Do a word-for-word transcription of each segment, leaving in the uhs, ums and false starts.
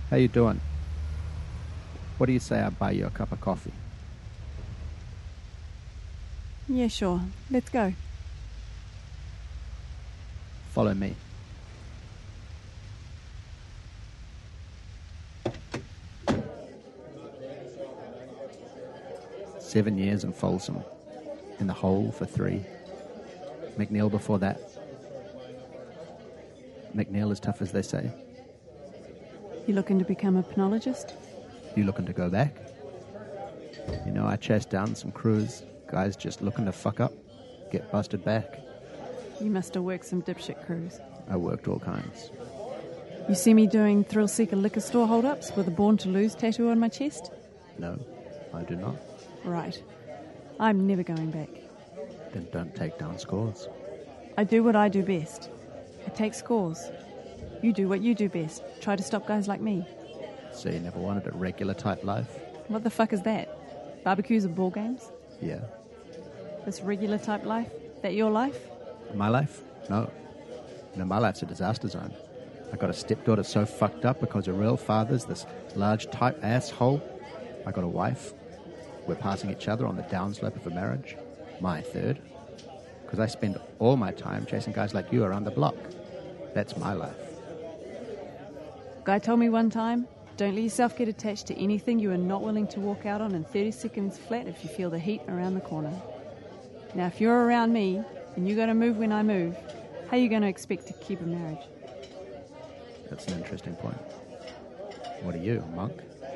How you doing? What do you say I buy you a cup of coffee? Yeah, sure. Let's go. Follow me. Seven years in Folsom. In the hole for three. McNeil before that. McNeil as tough as they say. You looking to become a penologist? You looking to go back? You know, I chased down some crews. Guys just looking to fuck up. Get busted back. You must have worked some dipshit crews. I worked all kinds. You see me doing thrill-seeker liquor store hold-ups with a Born to Lose tattoo on my chest? No, I do not. Right. I'm never going back. Then don't take down scores. I do what I do best. I take scores. You do what you do best. Try to stop guys like me. So you never wanted a regular type life? What the fuck is that? Barbecues and ball games? Yeah. This regular type life? That your life? My life? No. No, my life's a disaster zone. I got a stepdaughter so fucked up because her real father's this large type asshole. I got a wife. We're passing each other on the downslope of a marriage. My third. Because I spend all my time chasing guys like you around the block. That's my life. Guy told me one time, don't let yourself get attached to anything you are not willing to walk out on in thirty seconds flat if you feel the heat around the corner. Now, if you're around me and you got to move when I move, how are you going to expect to keep a marriage? That's an interesting point. What are you, a monk?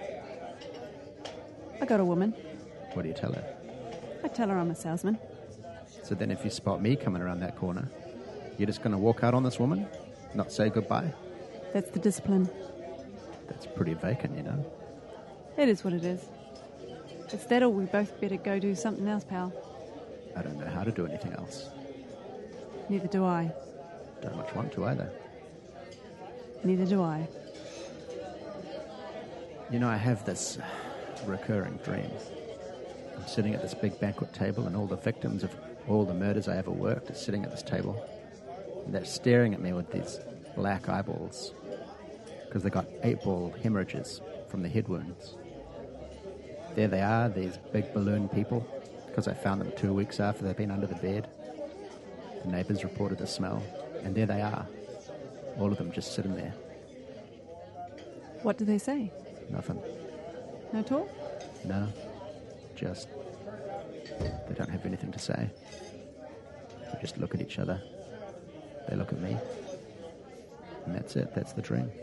I got a woman. What do you tell her? I tell her I'm a salesman. So then if you spot me coming around that corner, you're just going to walk out on this woman? Not say goodbye? That's the discipline. That's pretty vacant, you know. It is what it is. It's that or we both better go do something else, pal. I don't know how to do anything else. Neither do I. Don't much want to either. Neither do I. You know, I have this recurring dream. I'm sitting at this big banquet table and all the victims of all the murders I ever worked are sitting at this table. And they're staring at me with these black eyeballs because they got eight-ball hemorrhages from the head wounds. There they are, these big balloon people, because I found them two weeks after they'd been under the bed. The neighbours reported the smell, and there they are, all of them just sitting there. What do they say? Nothing. No talk? No. Just, they don't have anything to say. They just look at each other. They look at me. And that's it. That's the dream.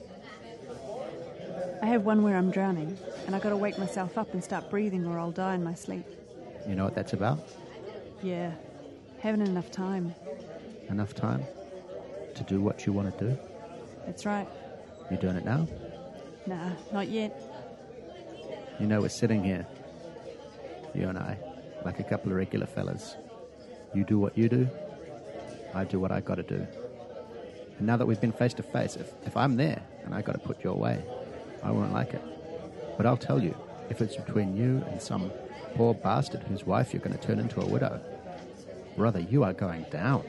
I have one where I'm drowning, and I gotta wake myself up and start breathing or I'll die in my sleep. You know what that's about? Yeah. Having enough time. Enough time to do what you want to do? That's right. You doing it now? Nah, not yet. You know, we're sitting here, you and I, like a couple of regular fellas. You do what you do, I do what I got to do. And now that we've been face to face, if, if I'm there and I got to put you away, I won't like it. But I'll tell you, if it's between you and some poor bastard whose wife you're going to turn into a widow, brother, you are going down.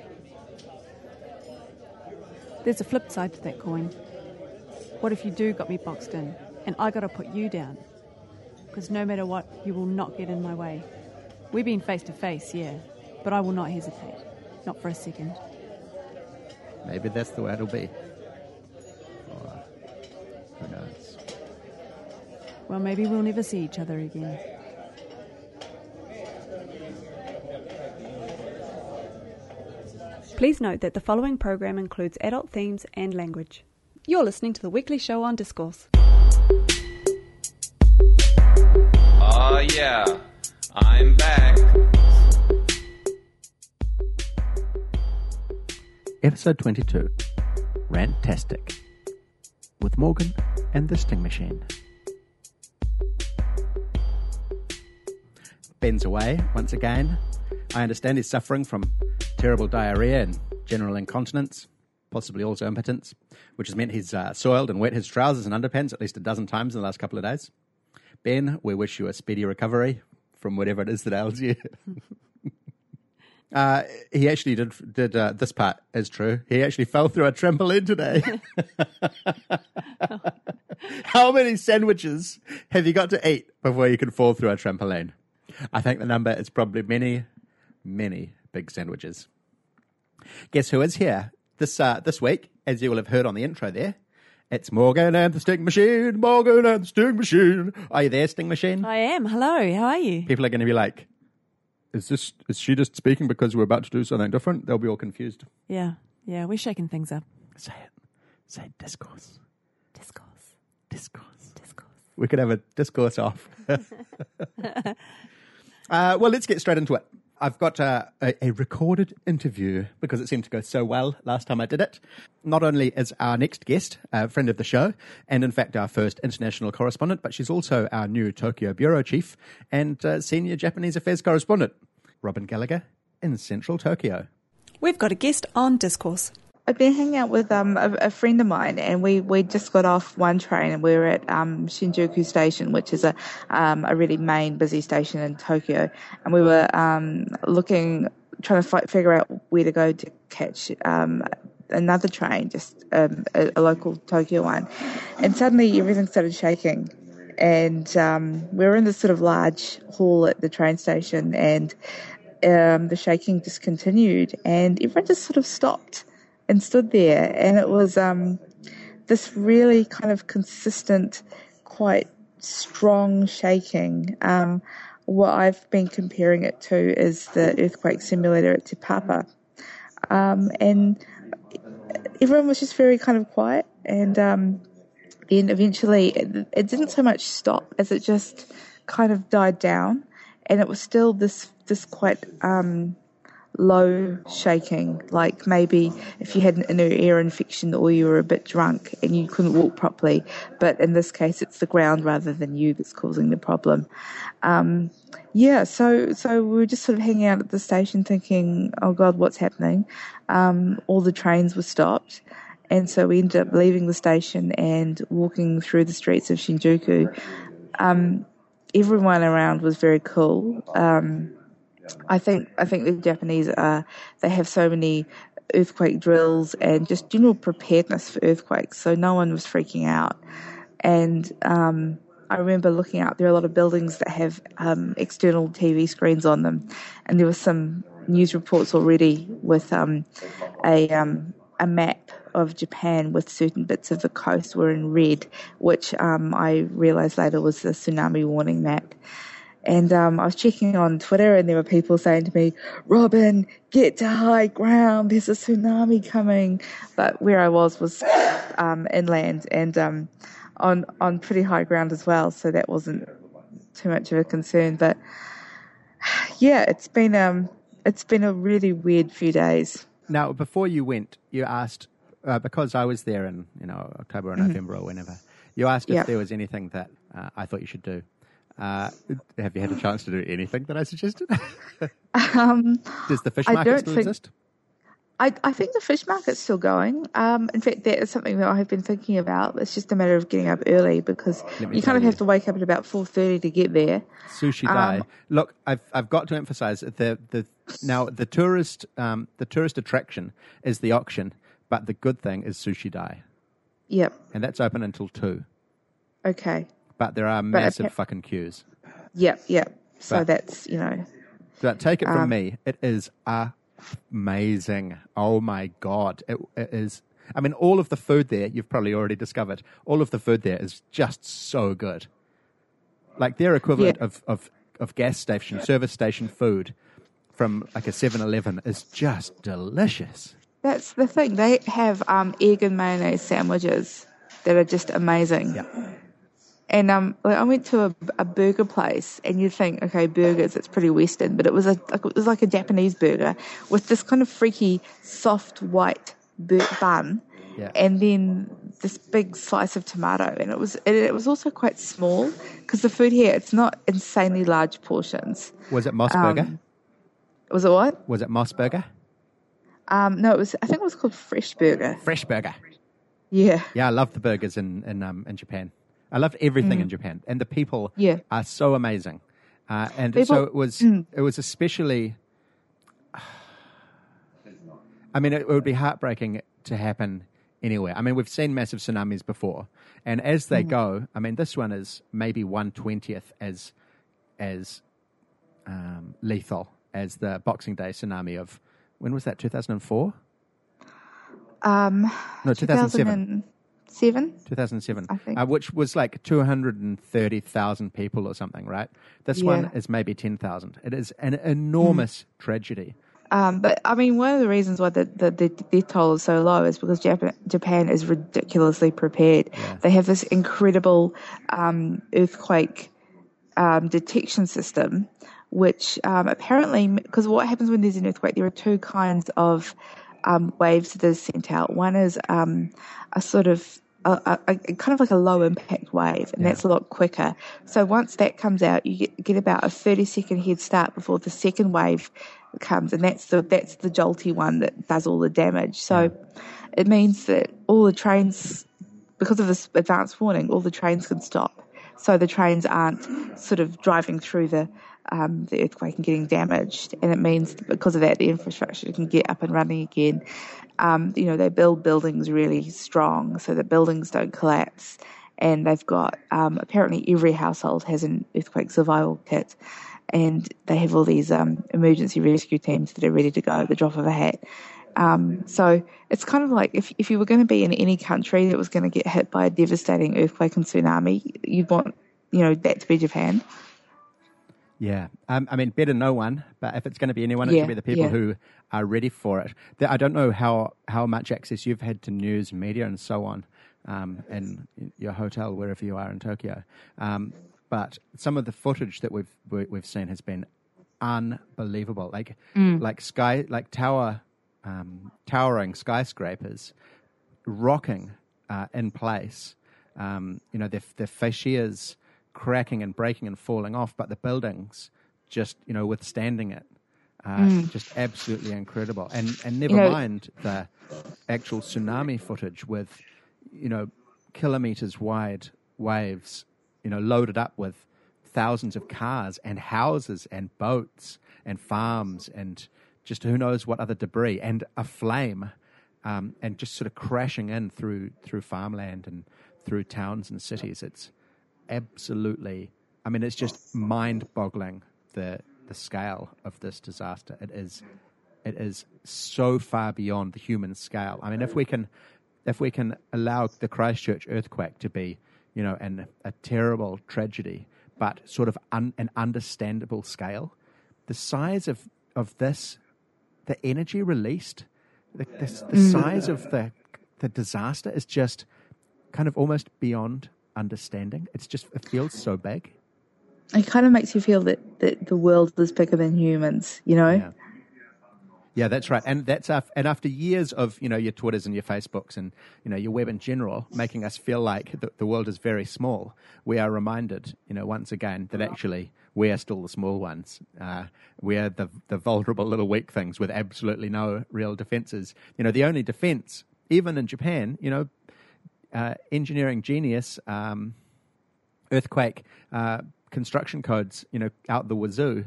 There's a flip side to that coin. What if you do got me boxed in, and I got to put you down? Because no matter what, you will not get in my way. We've been face to face, yeah, but I will not hesitate. Not for a second. Maybe that's the way it'll be. Or who knows? Well, maybe we'll never see each other again. Please note that the following program includes adult themes and language. You're listening to the weekly show on Discourse. Oh yeah, I'm back. Episode twenty-two, Rantastic, with Morgan and the Sting Machine. Ben's away once again. I understand he's suffering from terrible diarrhea and general incontinence, possibly also impotence, which has meant he's uh, soiled and wet his trousers and underpants at least a dozen times in the last couple of days. Ben, we wish you a speedy recovery from whatever it is that ails you. uh, he actually did, did uh, this part is true. He actually fell through a trampoline today. How many sandwiches have you got to eat before you can fall through a trampoline? I think the number is probably many, many big sandwiches. Guess who is here this uh, this week, as you will have heard on the intro there? It's Morgan and the Sting Machine, Morgan and the Sting Machine. Are you there, Sting Machine? I am. Hello. How are you? People are going to be like, is this is she just speaking because we're about to do something different? They'll be all confused. Yeah. Yeah. We're shaking things up. Say it. Say discourse. Discourse. Discourse. Discourse. We could have a discourse off. uh, well, let's get straight into it. I've got uh, a, a recorded interview because it seemed to go so well last time I did it. Not only is our next guest a friend of the show, and in fact our first international correspondent, but she's also our new Tokyo bureau chief and uh, senior Japanese affairs correspondent, Robyn Gallagher in central Tokyo. We've got a guest on Discourse. I've been hanging out with um, a, a friend of mine, and we, we just got off one train, and we were at um, Shinjuku Station, which is a um, a really main busy station in Tokyo, and we were um, looking, trying to fi- figure out where to go to catch um, another train, just um, a, a local Tokyo one, and suddenly everything started shaking, and um, we were in this sort of large hall at the train station, and um, the shaking just continued, and everyone just sort of stopped and stood there, and it was um, this really kind of consistent, quite strong shaking. Um, what I've been comparing it to is the earthquake simulator at Te Papa. Um, and everyone was just very kind of quiet, and um, then eventually it, it didn't so much stop as it just kind of died down, and it was still this, this quite... Um, low shaking, like maybe if you had an inner ear infection or you were a bit drunk and you couldn't walk properly, but in this case it's the ground rather than you that's causing the problem. Um, yeah, so so we were just sort of hanging out at the station thinking, oh God, what's happening? Um, all the trains were stopped, and so we ended up leaving the station and walking through the streets of Shinjuku. Um, everyone around was very cool. Um, I think I think the Japanese are, they have so many earthquake drills and just general preparedness for earthquakes, so no one was freaking out. And um, I remember looking out, there are a lot of buildings that have um, external T V screens on them, and there were some news reports already with um, a um, a map of Japan with certain bits of the coast were in red, which um, I realised later was the tsunami warning map. And um, I was checking on Twitter, and there were people saying to me, Robyn, get to high ground, there's a tsunami coming. But where I was was um, inland and um, on on pretty high ground as well, so that wasn't too much of a concern. But yeah, it's been um, it's been a really weird few days. Now, before you went, you asked, uh, because I was there in you know October or November mm-hmm. or whenever, you asked if yep. there was anything that uh, I thought you should do. Uh, have you had a chance to do anything that I suggested? um, Does the fish market still think, exist? I, I think the fish market's still going. Um, in fact, that is something that I have been thinking about. It's just a matter of getting up early because you kind of you. have to wake up at about four thirty to get there. Sushi Dai. Um, Look, I've I've got to emphasise the the now the tourist um, the tourist attraction is the auction, but the good thing is Sushi Dai. Yep. And that's open until two. Okay. But there are massive but, fucking queues. Yep, yep. So but, that's, you know. But take it from um, me, it is amazing. Oh my God. It, it is. I mean, all of the food there, you've probably already discovered, all of the food there is just so good. Like their equivalent yeah. of, of, of gas station, service station food from like a seven eleven is just delicious. That's the thing. They have um, egg and mayonnaise sandwiches that are just amazing. Yeah. And um, like I went to a, a burger place, and you think, okay, burgers, it's pretty Western, but it was a like, it was like a Japanese burger with this kind of freaky, soft white bur- bun, yeah. and then this big slice of tomato. And it was it, it was also quite small because the food here, it's not insanely large portions. Was it Moss Burger? Um, was it what? Was it Moss Burger? Um, no, it was. I think it was called Fresh Burger. Fresh Burger. Yeah. Yeah, I love the burgers in in um in Japan. I loved everything mm. in Japan, and the people yeah. are so amazing. Uh, and people, so it was. Mm. It was especially. I mean, it, it would be heartbreaking to happen anywhere. I mean, we've seen massive tsunamis before, and as they mm. go, I mean, this one is maybe one twentieth as as um, lethal as the Boxing Day tsunami of, when was that, two thousand four? Um, no, two thousand seven. Seven? two thousand seven, I think. Uh, which was like two hundred thirty thousand people or something, right? This yeah. one is maybe ten thousand. It is an enormous mm. tragedy. Um, but, I mean, one of the reasons why the, the, the death toll is so low is because Japan, Japan is ridiculously prepared. Yeah. They have this incredible um, earthquake um, detection system, which um, apparently, because what happens when there's an earthquake, there are two kinds of um, waves that are sent out. One is um, a sort of A, a, a kind of like a low impact wave, and yeah. that's a lot quicker. So once that comes out, you get, get about a thirty second head start before the second wave comes, and that's the that's the jolty one that does all the damage. So yeah. it means that all the trains, because of this advance warning, all the trains can stop. So the trains aren't sort of driving through the um, the earthquake and getting damaged, and it means that because of that, the infrastructure can get up and running again. Um, you know, they build buildings really strong so that buildings don't collapse. And they've got, um, apparently every household has an earthquake survival kit. And they have all these um, emergency rescue teams that are ready to go at the drop of a hat. Um, so it's kind of like if, if you were going to be in any country that was going to get hit by a devastating earthquake and tsunami, you'd want, you know, that to be Japan. Yeah, um, I mean, better no one, but if it's going to be anyone, it yeah, should be the people yeah. who are ready for it. I don't know how, how much access you've had to news, media, and so on, um, in your hotel, wherever you are in Tokyo. Um, but some of the footage that we've we've seen has been unbelievable. Like mm. like sky, like tower, um, towering skyscrapers, rocking uh, in place. Um, you know, their their fascias cracking and breaking and falling off, but the buildings just, you know, withstanding it. Uh, mm. Just absolutely incredible. And and never you know, mind the actual tsunami footage with, you know, kilometers wide waves, you know, loaded up with thousands of cars and houses and boats and farms and just who knows what other debris and a flame, um, and just sort of crashing in through through farmland and through towns and cities. It's absolutely, I mean, it's just mind-boggling the the scale of this disaster. It is, it is so far beyond the human scale. I mean, if we can, if we can allow the Christchurch earthquake to be, you know, an, a terrible tragedy, but sort of un, an understandable scale, the size of of this, the energy released, the, the, the mm. size of the the disaster is just kind of almost beyond understanding. It's just, it feels so big. It kind of makes you feel that, that the world is bigger than humans, you know? Yeah. Yeah, that's right. And that's af- and after years of, you know, your Twitters and your Facebooks and, you know, your web in general, making us feel like the, the world is very small, we are reminded, you know, once again that actually we are still the small ones. Uh, we are the the vulnerable little weak things with absolutely no real defenses. You know, the only defense, even in Japan, you know, uh, engineering genius, um, earthquake, uh, construction codes, you know, out the wazoo.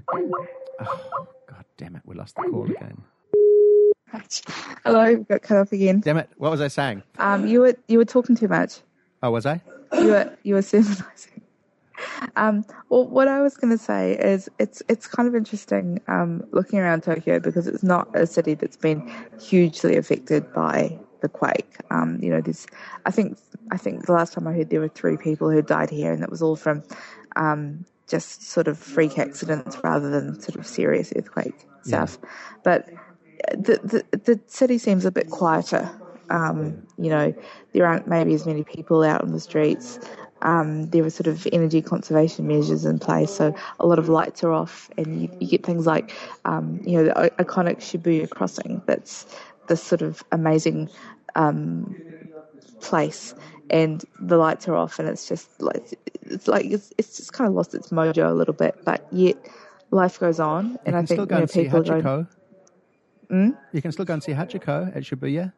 Oh, God damn it, we lost the call again. Hello, got cut off again. Damn it, what was I saying? Um, you were you were talking too much. Oh, was I? You were you were sermonizing. Um, well, what I was going to say is it's it's kind of interesting um, looking around Tokyo because it's not a city that's been hugely affected by the quake. Um, you know, there's I think I think the last time I heard there were three people who died here, and that was all from um, just sort of freak accidents rather than sort of serious earthquake stuff. Yeah. But the, the the city seems a bit quieter. Um, you know, there aren't maybe as many people out on the streets. Um, there are sort of energy conservation measures in place, so a lot of lights are off, and you, you get things like, um, you know, the iconic Shibuya crossing. That's this sort of amazing um, place, and the lights are off, and it's just like it's like it's, it's just kind of lost its mojo a little bit, but yet life goes on, and I think still go you know, and see people Hachiko. Going, mm? You can still go and see Hachiko at Shibuya.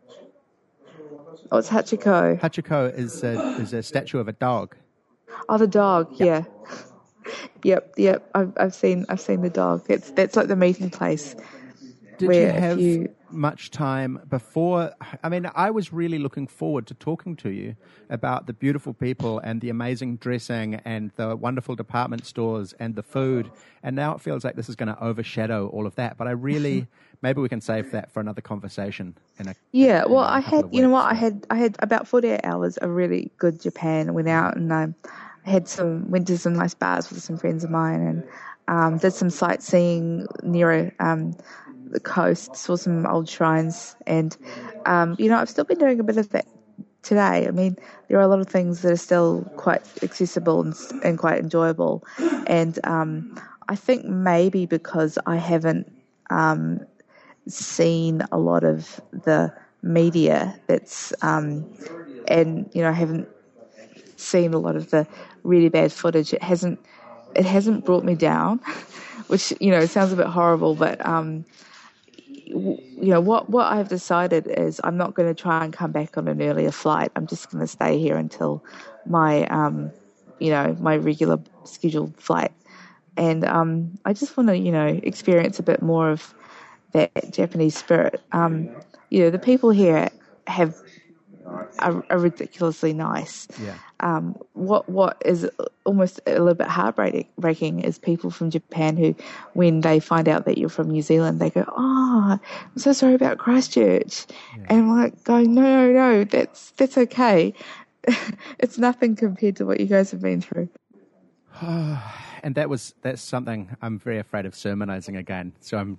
Oh, it's Hachiko. Hachiko is a, is a statue of a dog. Oh, the dog, yep. yeah. Yep, yep. I've I've seen I've seen the dog. It's that's like the meeting place. Did where you if have you much time before? I mean, I was really looking forward to talking to you about the beautiful people and the amazing dressing and the wonderful department stores and the food. And now it feels like this is going to overshadow all of that. But I really, maybe we can save that for another conversation. In a, Yeah, in well, a I couple had, of you know weeks. what, I had, I had about forty-eight hours of really good Japan. I went out and I had some, went to some nice bars with some friends of mine and um, did some sightseeing near um, the coast, saw some old shrines, and um, you know, I've still been doing a bit of that today. I mean, there are a lot of things that are still quite accessible and, and quite enjoyable, and um, I think maybe because I haven't um, seen a lot of the media that's um, and you know, I haven't seen a lot of the really bad footage. It hasn't it hasn't brought me down, which, you know, sounds a bit horrible, but um, you know, what what I've decided is I'm not going to try and come back on an earlier flight. I'm just going to stay here until my um, you know, my regular scheduled flight, and um, I just want to, you know, experience a bit more of that Japanese spirit. Um, you know, the people here have are, are ridiculously nice. Yeah. Um, what what is almost a little bit heartbreaking is people from Japan who, when they find out that you're from New Zealand, they go, "Oh, I'm so sorry about Christchurch," Yeah. and I'm like going, "No, no, no, that's that's okay. It's nothing compared to what you guys have been through." And that was that's something I'm very afraid of sermonizing again. So I'm.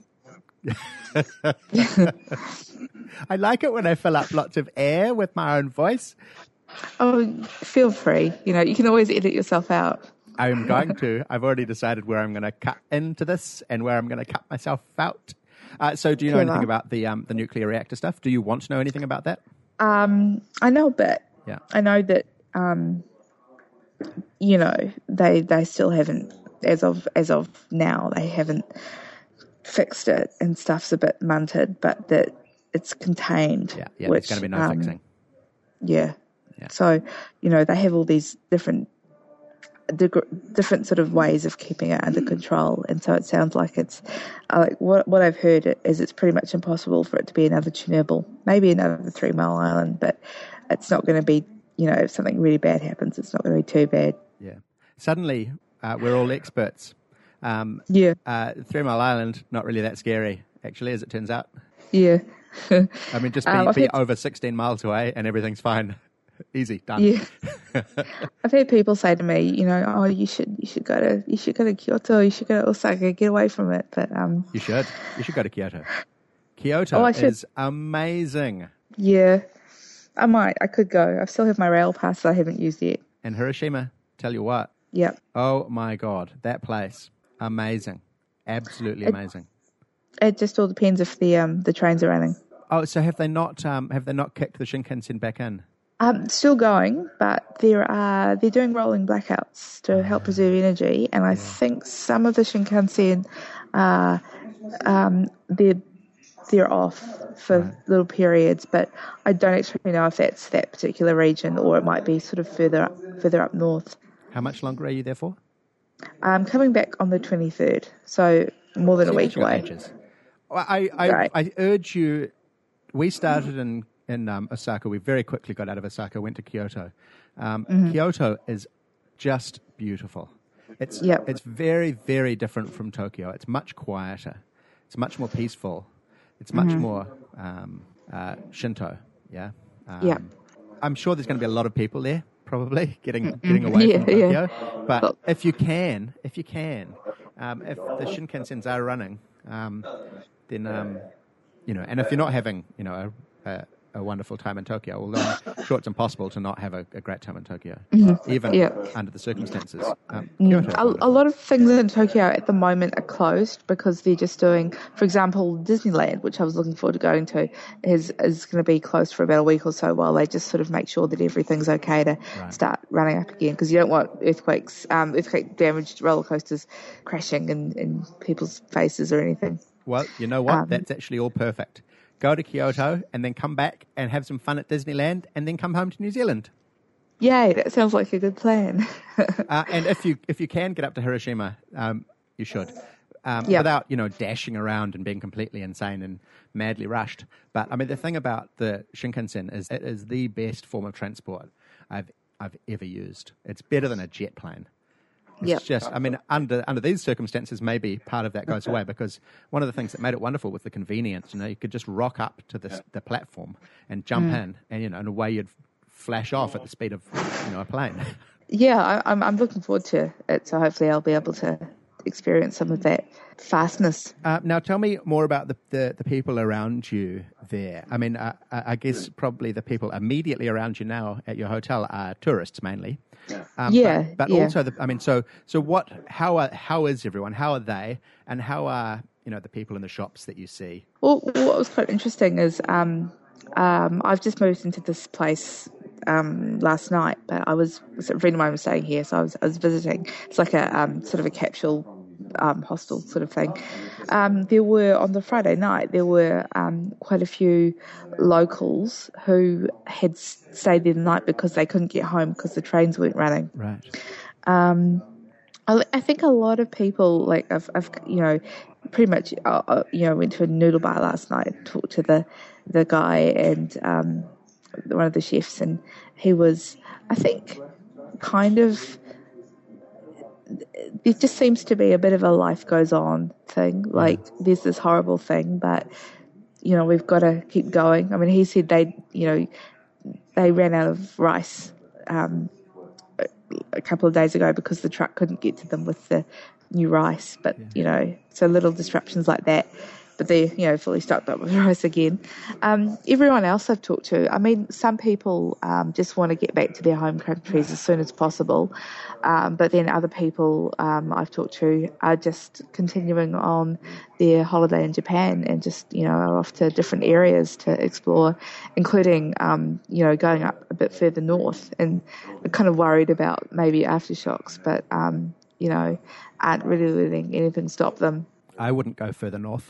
I like it when I fill up lots of air with my own voice. Oh, feel free. You know, you can always edit yourself out. I'm going to. I've already decided where I'm going to cut into this and where I'm going to cut myself out. Uh, so, do you know Clever. anything about the um, the nuclear reactor stuff? Do you want to know anything about that? Um, I know a bit. Yeah. I know that. Um, you know, they they still haven't, as of as of now, they haven't fixed it, and stuff's a bit munted, but that it's contained. Yeah, yeah. Which, There's going to be no um, fixing. Yeah. Yeah. So, you know, they have all these different deg- different sort of ways of keeping it under control, and so it sounds like it's uh, like what what I've heard is it's pretty much impossible for it to be another Chernobyl, maybe another Three Mile Island, but it's not going to be, you know, if something really bad happens, it's not going to be too bad. Yeah. Suddenly, uh, we're all experts. Um, Yeah. Uh, Three Mile Island, not really that scary, actually, as it turns out. Yeah. I mean, just be, Um, I've be had- over sixteen miles away and everything's fine. Easy, done. Yeah. I've heard people say to me, you know, oh, you should you should go to you should go to Kyoto, you should go to Osaka, get away from it. But um, You should. You should go to Kyoto. Kyoto Oh, I should. is amazing. yeah, I might. I could go. I still have my rail pass that I haven't used yet. And Hiroshima, tell you what. Yep. Oh my God, that place, amazing, absolutely It- amazing. It just all depends if the um the trains are running. Oh, so have they not um, have they not kicked the Shinkansen back in? Um, still going, but there are they're doing rolling blackouts to help preserve energy, and I think some of the Shinkansen, uh, um, they're they're off for Right. little periods, but I don't actually know if that's that particular region or it might be sort of further up, further up north. How much longer are you there for? I'm coming back on the twenty-third, so more than a So week you've got away. ages. Well, I, I, Right. I urge you. We started in in um, Osaka. We very quickly got out of Osaka, went to Kyoto. Um, Mm-hmm. Kyoto is just beautiful. It's Yep. it's very very different from Tokyo. It's much quieter. It's much more peaceful. It's much Mm-hmm. more um, uh, Shinto. Yeah. Um, Yep. I'm sure there's going to be a lot of people there, probably getting getting away Yeah, from yeah. Tokyo. But if you can, if you can, um, if the Shinkansens are running, um, then um, you know, and if you're not having, you know, a, a, a wonderful time in Tokyo, although I'm sure it's impossible to not have a, a great time in Tokyo, even Yeah. under the circumstances. Um, Kyoto is A, a wonderful. lot of things in Tokyo at the moment are closed because they're just doing, for example, Disneyland, which I was looking forward to going to, is is going to be closed for about a week or so while they just sort of make sure that everything's okay to Right. start running up again, because you don't want earthquakes, um, earthquake damaged roller coasters crashing in, in people's faces or anything. Well, you know what? Um, That's actually all perfect. Go to Kyoto and then come back and have some fun at Disneyland and then come home to New Zealand. Yay, that sounds like a good plan. Uh, and if you if you can get up to Hiroshima, um, you should. um, Yep. without, you know, dashing around and being completely insane and madly rushed. But, I mean, the thing about the Shinkansen is it is the best form of transport I've I've ever used. It's better than a jet plane. It's Yep. just, I mean, under under these circumstances, maybe part of that goes away because one of the things that made it wonderful was the convenience. You know, you could just rock up to the the platform and jump Mm. in, and you know, and away you'd flash off at the speed of, you know, a plane. Yeah, I, I'm I'm looking forward to it. So hopefully I'll be able to experience some of that fastness. Uh, now, tell me more about the, the, the people around you there. I mean, uh, I I guess probably the people immediately around you now at your hotel are tourists mainly. Um, Yeah, but, but yeah. also, the, I mean, so so what? How are how is everyone? How are they? And how are, you know, the people in the shops that you see? Well, what was quite interesting is um, um, I've just moved into this place um, last night, but I was a friend of mine was staying here, so I was I was visiting. It's like a um, sort of a capsule um, hostel sort of thing. Um, there were on the Friday night there were um, quite a few locals who had s- stayed there the night because they couldn't get home because the trains weren't running. Right. Um, I, I think a lot of people, like I've, I've you know, pretty much, uh, uh, you know, went to a noodle bar last night and talked to the, the guy and um, one of the chefs, and he was, I think, kind of. There just seems to be a bit of a life goes on thing. Like there's this horrible thing, but you know we've got to keep going. I mean, he said they, you know, they ran out of rice. Um, a couple of days ago because the truck couldn't get to them with the new rice. But, you know, so little disruptions like that. But they're, you know, fully stocked up with rice again. Um, everyone else I've talked to, I mean, some people um, just want to get back to their home countries as soon as possible. Um, but then other people um, I've talked to are just continuing on their holiday in Japan and just, you know, are off to different areas to explore, including, um, you know, going up a bit further north. And I'm kind of worried about maybe aftershocks, but, um, you know, aren't really letting anything stop them. I wouldn't go further north.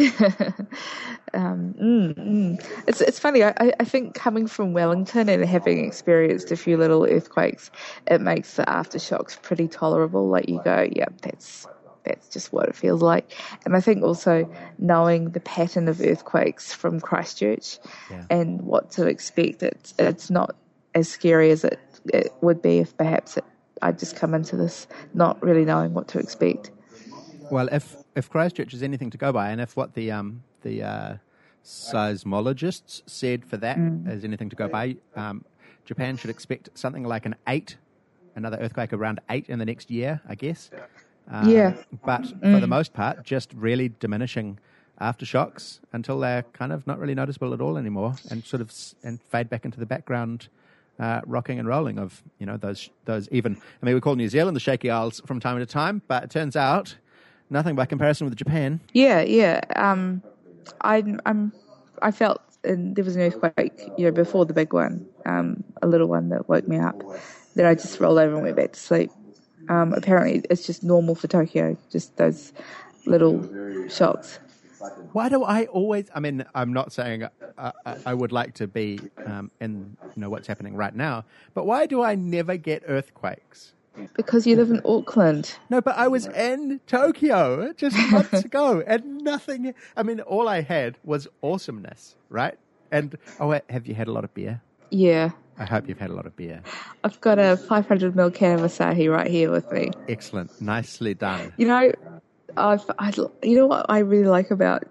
um, mm, mm. It's it's funny. I, I think coming from Wellington and having experienced a few little earthquakes, it makes the aftershocks pretty tolerable. Like you go, yeah, that's that's just what it feels like. And I think also knowing the pattern of earthquakes from Christchurch Yeah. and what to expect, it's it's not as scary as it, it would be if perhaps it, I'd just come into this not really knowing what to expect. Well, if if Christchurch is anything to go by, and if what the um the uh, seismologists said for that Mm. is anything to go by, um, Japan should expect something like an eight, another earthquake around eight in the next year, I guess. Um, Yeah. But for the most part, just really diminishing aftershocks until they're kind of not really noticeable at all anymore, and sort of s- and fade back into the background. Uh, rocking and rolling of, you know, those those even, I mean, we call New Zealand the Shaky Isles from time to time, but it turns out nothing by comparison with Japan. Yeah, yeah. Um, I, I'm, I felt and there was an earthquake, you know, before the big one, um, a little one that woke me up. Then I just rolled over and went back to sleep. Um, apparently, it's just normal for Tokyo, just those little shocks. Why do I always? I mean, I'm not saying uh, I, I would like to be um, in, you know, what's happening right now, but why do I never get earthquakes? Because you live in Auckland. No, but I was in Tokyo just months ago, and nothing. I mean, all I had was awesomeness, right? And oh, wait, have you had a lot of beer? Yeah. I hope you've had a lot of beer. I've got a five hundred milliliter can of Asahi right here with me. Excellent, nicely done. You know, I've, I, you know what I really like about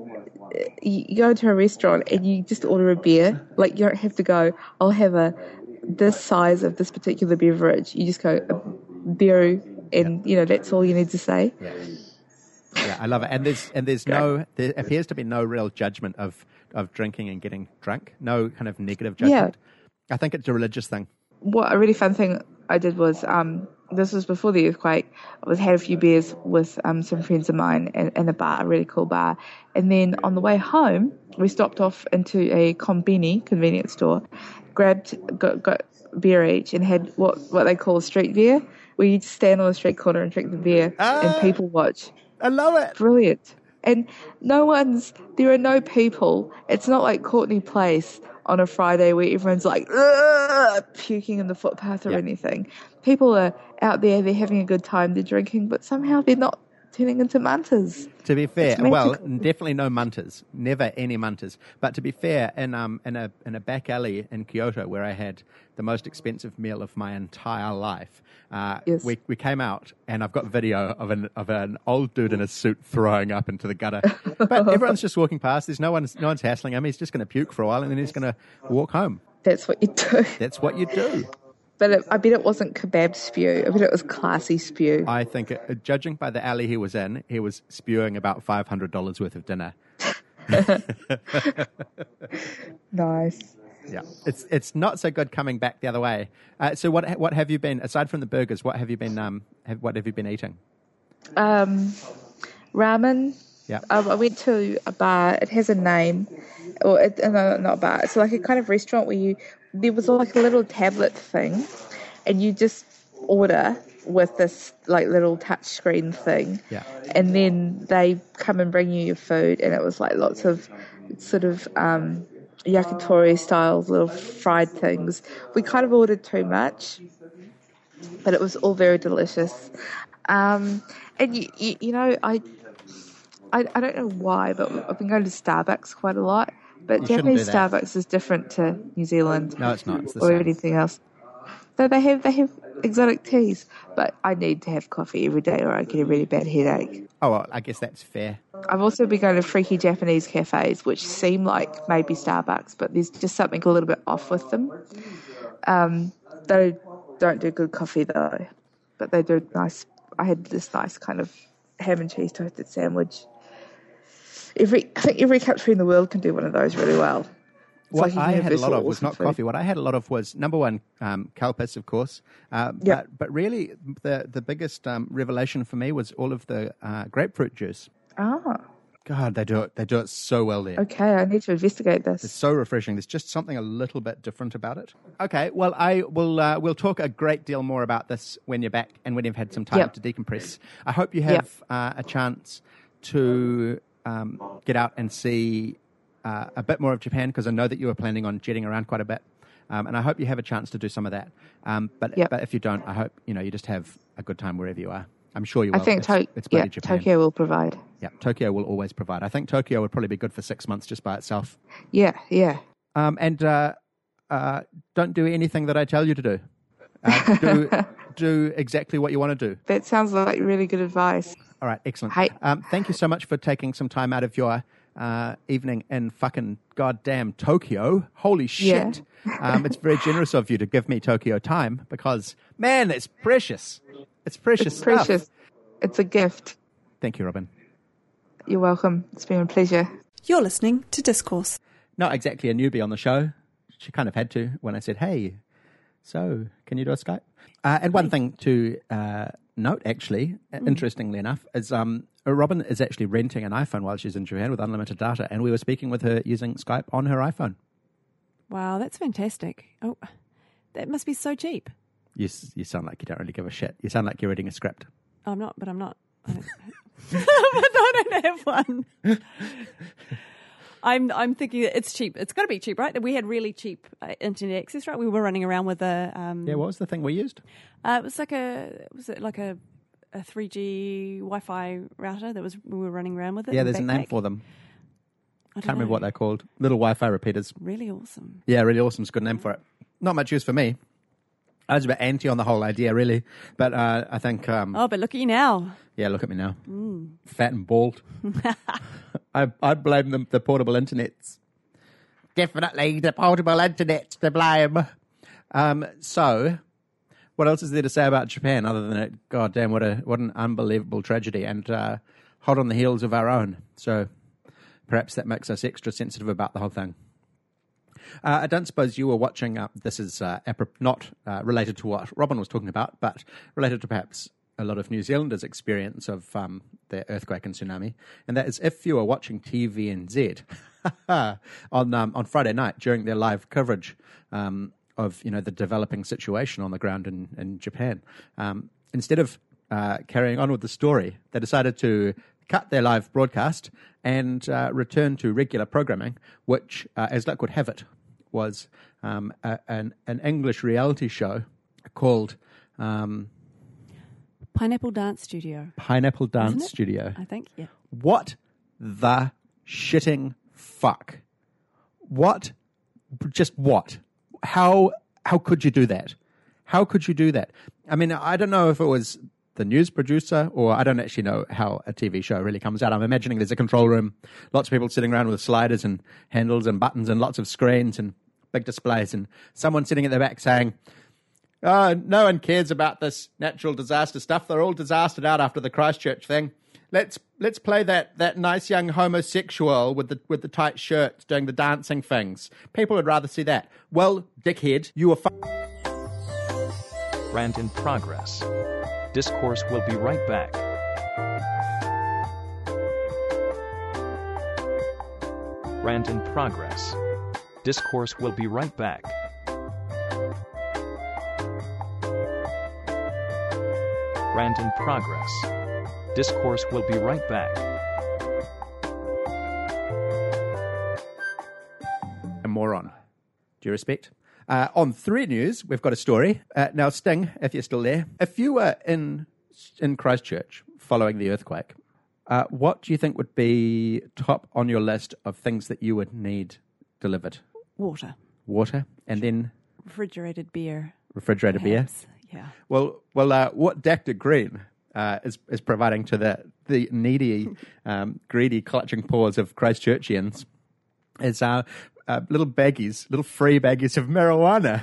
you, you go into a restaurant and you just order a beer. Like you don't have to go, I'll have a this size of this particular beverage. You just go a beer, and you know that's all you need to say. Yeah. Yeah, I love it. And there's and there's no there appears to be no real judgment of, of drinking and getting drunk. No kind of negative judgment. I think it's a religious thing. What a really fun thing I did was um, this was before the earthquake. I was had a few beers with um, some friends of mine in, in a bar, a really cool bar. And then on the way home, we stopped off into a kombini, convenience store, grabbed got, got beer each, and had what what they call a street beer, where you just stand on the street corner and drink the beer Ah. and people watch. I love it. Brilliant. And no one's, there are no people. It's not like Courtney Place on a Friday where everyone's like "Ugh," puking in the footpath or Yeah. anything. People are out there, they're having a good time, they're drinking, but somehow they're not turning into mantas. To be fair, It's well, magical. definitely no munters. Never any munters. But to be fair, in um in a in a back alley in Kyoto where I had the most expensive meal of my entire life, uh, Yes. we we came out and I've got video of an of an old dude in a suit throwing up into the gutter. But everyone's just walking past. There's no one's no one's hassling him. He's just going to puke for a while and then he's going to walk home. That's what you do. That's what you do. But it, I bet it wasn't kebab spew. I bet it was classy spew. I think, uh, judging by the alley he was in, he was spewing about five hundred dollars worth of dinner. Nice. Yeah, it's it's not so good coming back the other way. Uh, so what what have you been, aside from the burgers, what have you been um have, what have you been eating? Um, ramen. Yeah. Um, I went to a bar. It has a name, or it, no, not a bar. It's like a kind of restaurant where you there was like a little tablet thing, and you just order with this like little touch screen thing. Yeah. And then they come and bring you your food, and it was like lots of sort of um, yakitori style little fried things. We kind of ordered too much, but it was all very delicious. Um, and you, you, you know, I, I, I don't know why, but I've been going to Starbucks quite a lot. But You shouldn't Japanese do that. Starbucks is different to New Zealand No, it's not. It's the or same. anything else. So they have they have exotic teas, but I need to have coffee every day or I get a really bad headache. Oh, well, I guess that's fair. I've also been going to freaky Japanese cafes, which seem like maybe Starbucks, but there's just something a little bit off with them. Um, they don't do good coffee though, but they do nice. I had this nice kind of ham and cheese toasted sandwich. Every I think every country in the world can do one of those really well. It's What like a I had a lot universal of was awesome not food. coffee. What I had a lot of was, number one, um, Kalpis, of course. Uh, Yep. but, but really, the, the biggest um, revelation for me was all of the uh, grapefruit juice. Ah, God, they do it. They do it so well there. okay. I need to investigate It's this. so refreshing. There's just something a little bit different about it. Okay, well, I will. Uh, we'll talk a great deal more about this when you're back and when you've had some time Yep. to decompress. I hope you have uh, a chance to um, get out and see uh, a bit more of Japan, because I know that you were planning on jetting around quite a bit, um, and I hope you have a chance to do some of that. Um, but Yep. but if you don't, I hope you know you just have a good time wherever you are. I'm sure you will. I think it's, to- it's yeah, bloody Japan. Tokyo will provide. Yeah, Tokyo will always provide. I think Tokyo would probably be good for six months just by itself. Yeah, yeah. Um, and uh, uh, don't do anything that I tell you to do. Uh, do do exactly what you want to do. That sounds like really good advice. All right, excellent. Hey. Um, thank you so much for taking some time out of your uh, evening in fucking goddamn Tokyo. Holy Yeah. shit. um, it's very generous of you to give me Tokyo time because, man, it's precious. It's precious It's stuff. precious. It's a gift. Thank you, Robin. You're welcome. It's been a pleasure. You're listening to Discourse. Not exactly a newbie on the show. She kind of had to when I said, hey, so can you do a Skype? Uh, and one thing to uh, note, actually, uh interestingly enough, is um, Robin is actually renting an iPhone while she's in Japan with unlimited data, and we were speaking with her using Skype on her iPhone. Wow, that's fantastic. Oh, that must be so cheap. You, s- you sound like you don't really give a shit. You sound like you're reading a script. I'm not, but I'm not. I don't, but I don't have one. I'm I'm thinking that it's cheap. It's got to be cheap, right? We had really cheap uh, internet access, right? We were running around with a um, Yeah, what was the thing we used? Uh, it was like a was it like a a three G Wi-Fi router that was we were running around with it. Yeah, in there's a name backpack. for them. I don't Can't remember know. what they're called. Little Wi-Fi repeaters. Really awesome. Yeah, really awesome. It's a good name for it. Not much use for me. I was a bit anti on the whole idea, really. But uh, I think... Um, Oh, but look at you now. Yeah, look at me now. Fat and bald. I I blame them, the portable internets. Definitely the portable internet to blame. Um, so, what else is there to say about Japan other than it? God damn, what a what an unbelievable tragedy, and uh, hot on the heels of our own. So, perhaps that makes us extra sensitive about the whole thing. Uh, I don't suppose you were watching, uh, this is uh, apro- not uh, related to what Robin was talking about, but related to perhaps a lot of New Zealanders' experience of um, the earthquake and tsunami. And that is if you were watching T V N Z on um, on Friday night during their live coverage um, of you know the developing situation on the ground in, in Japan, um, instead of uh, carrying on with the story, they decided to cut their live broadcast and uh, return to regular programming, which, uh, as luck would have it, was um, a, an, an English reality show called um, Pineapple Dance Studio. Pineapple Dance Isn't it? Studio. I think, yeah. What the shitting fuck? What? Just what? How how could you do that? How could you do that? I mean, I don't know if it was the news producer, or I don't actually know how a T V show really comes out. I'm imagining there's a control room, lots of people sitting around with sliders and handles and buttons and lots of screens and big displays, and someone sitting at the back saying, oh, no one cares about this natural disaster stuff. They're all disastered out after the Christchurch thing. Let's let's play that, that nice young homosexual with the with the tight shirts doing the dancing things. People would rather see that. Well, dickhead, you were fu- Rant in progress. Discourse will be right back. Rant in progress. Discourse will be right back. Rant in progress. Discourse will be right back. A moron. Do you respect? Uh, on three News, we've got a story. Uh, now, Sting, if you're still there, if you were in in Christchurch following the earthquake, uh, what do you think would be top on your list of things that you would need delivered? Water. Water, and then Refrigerated beer. refrigerated beer. perhaps. Yeah. Well, well, uh, what Doctor Green uh, is is providing to the the needy, um, greedy, clutching paws of Christchurchians is uh, uh, little baggies, little free baggies of marijuana.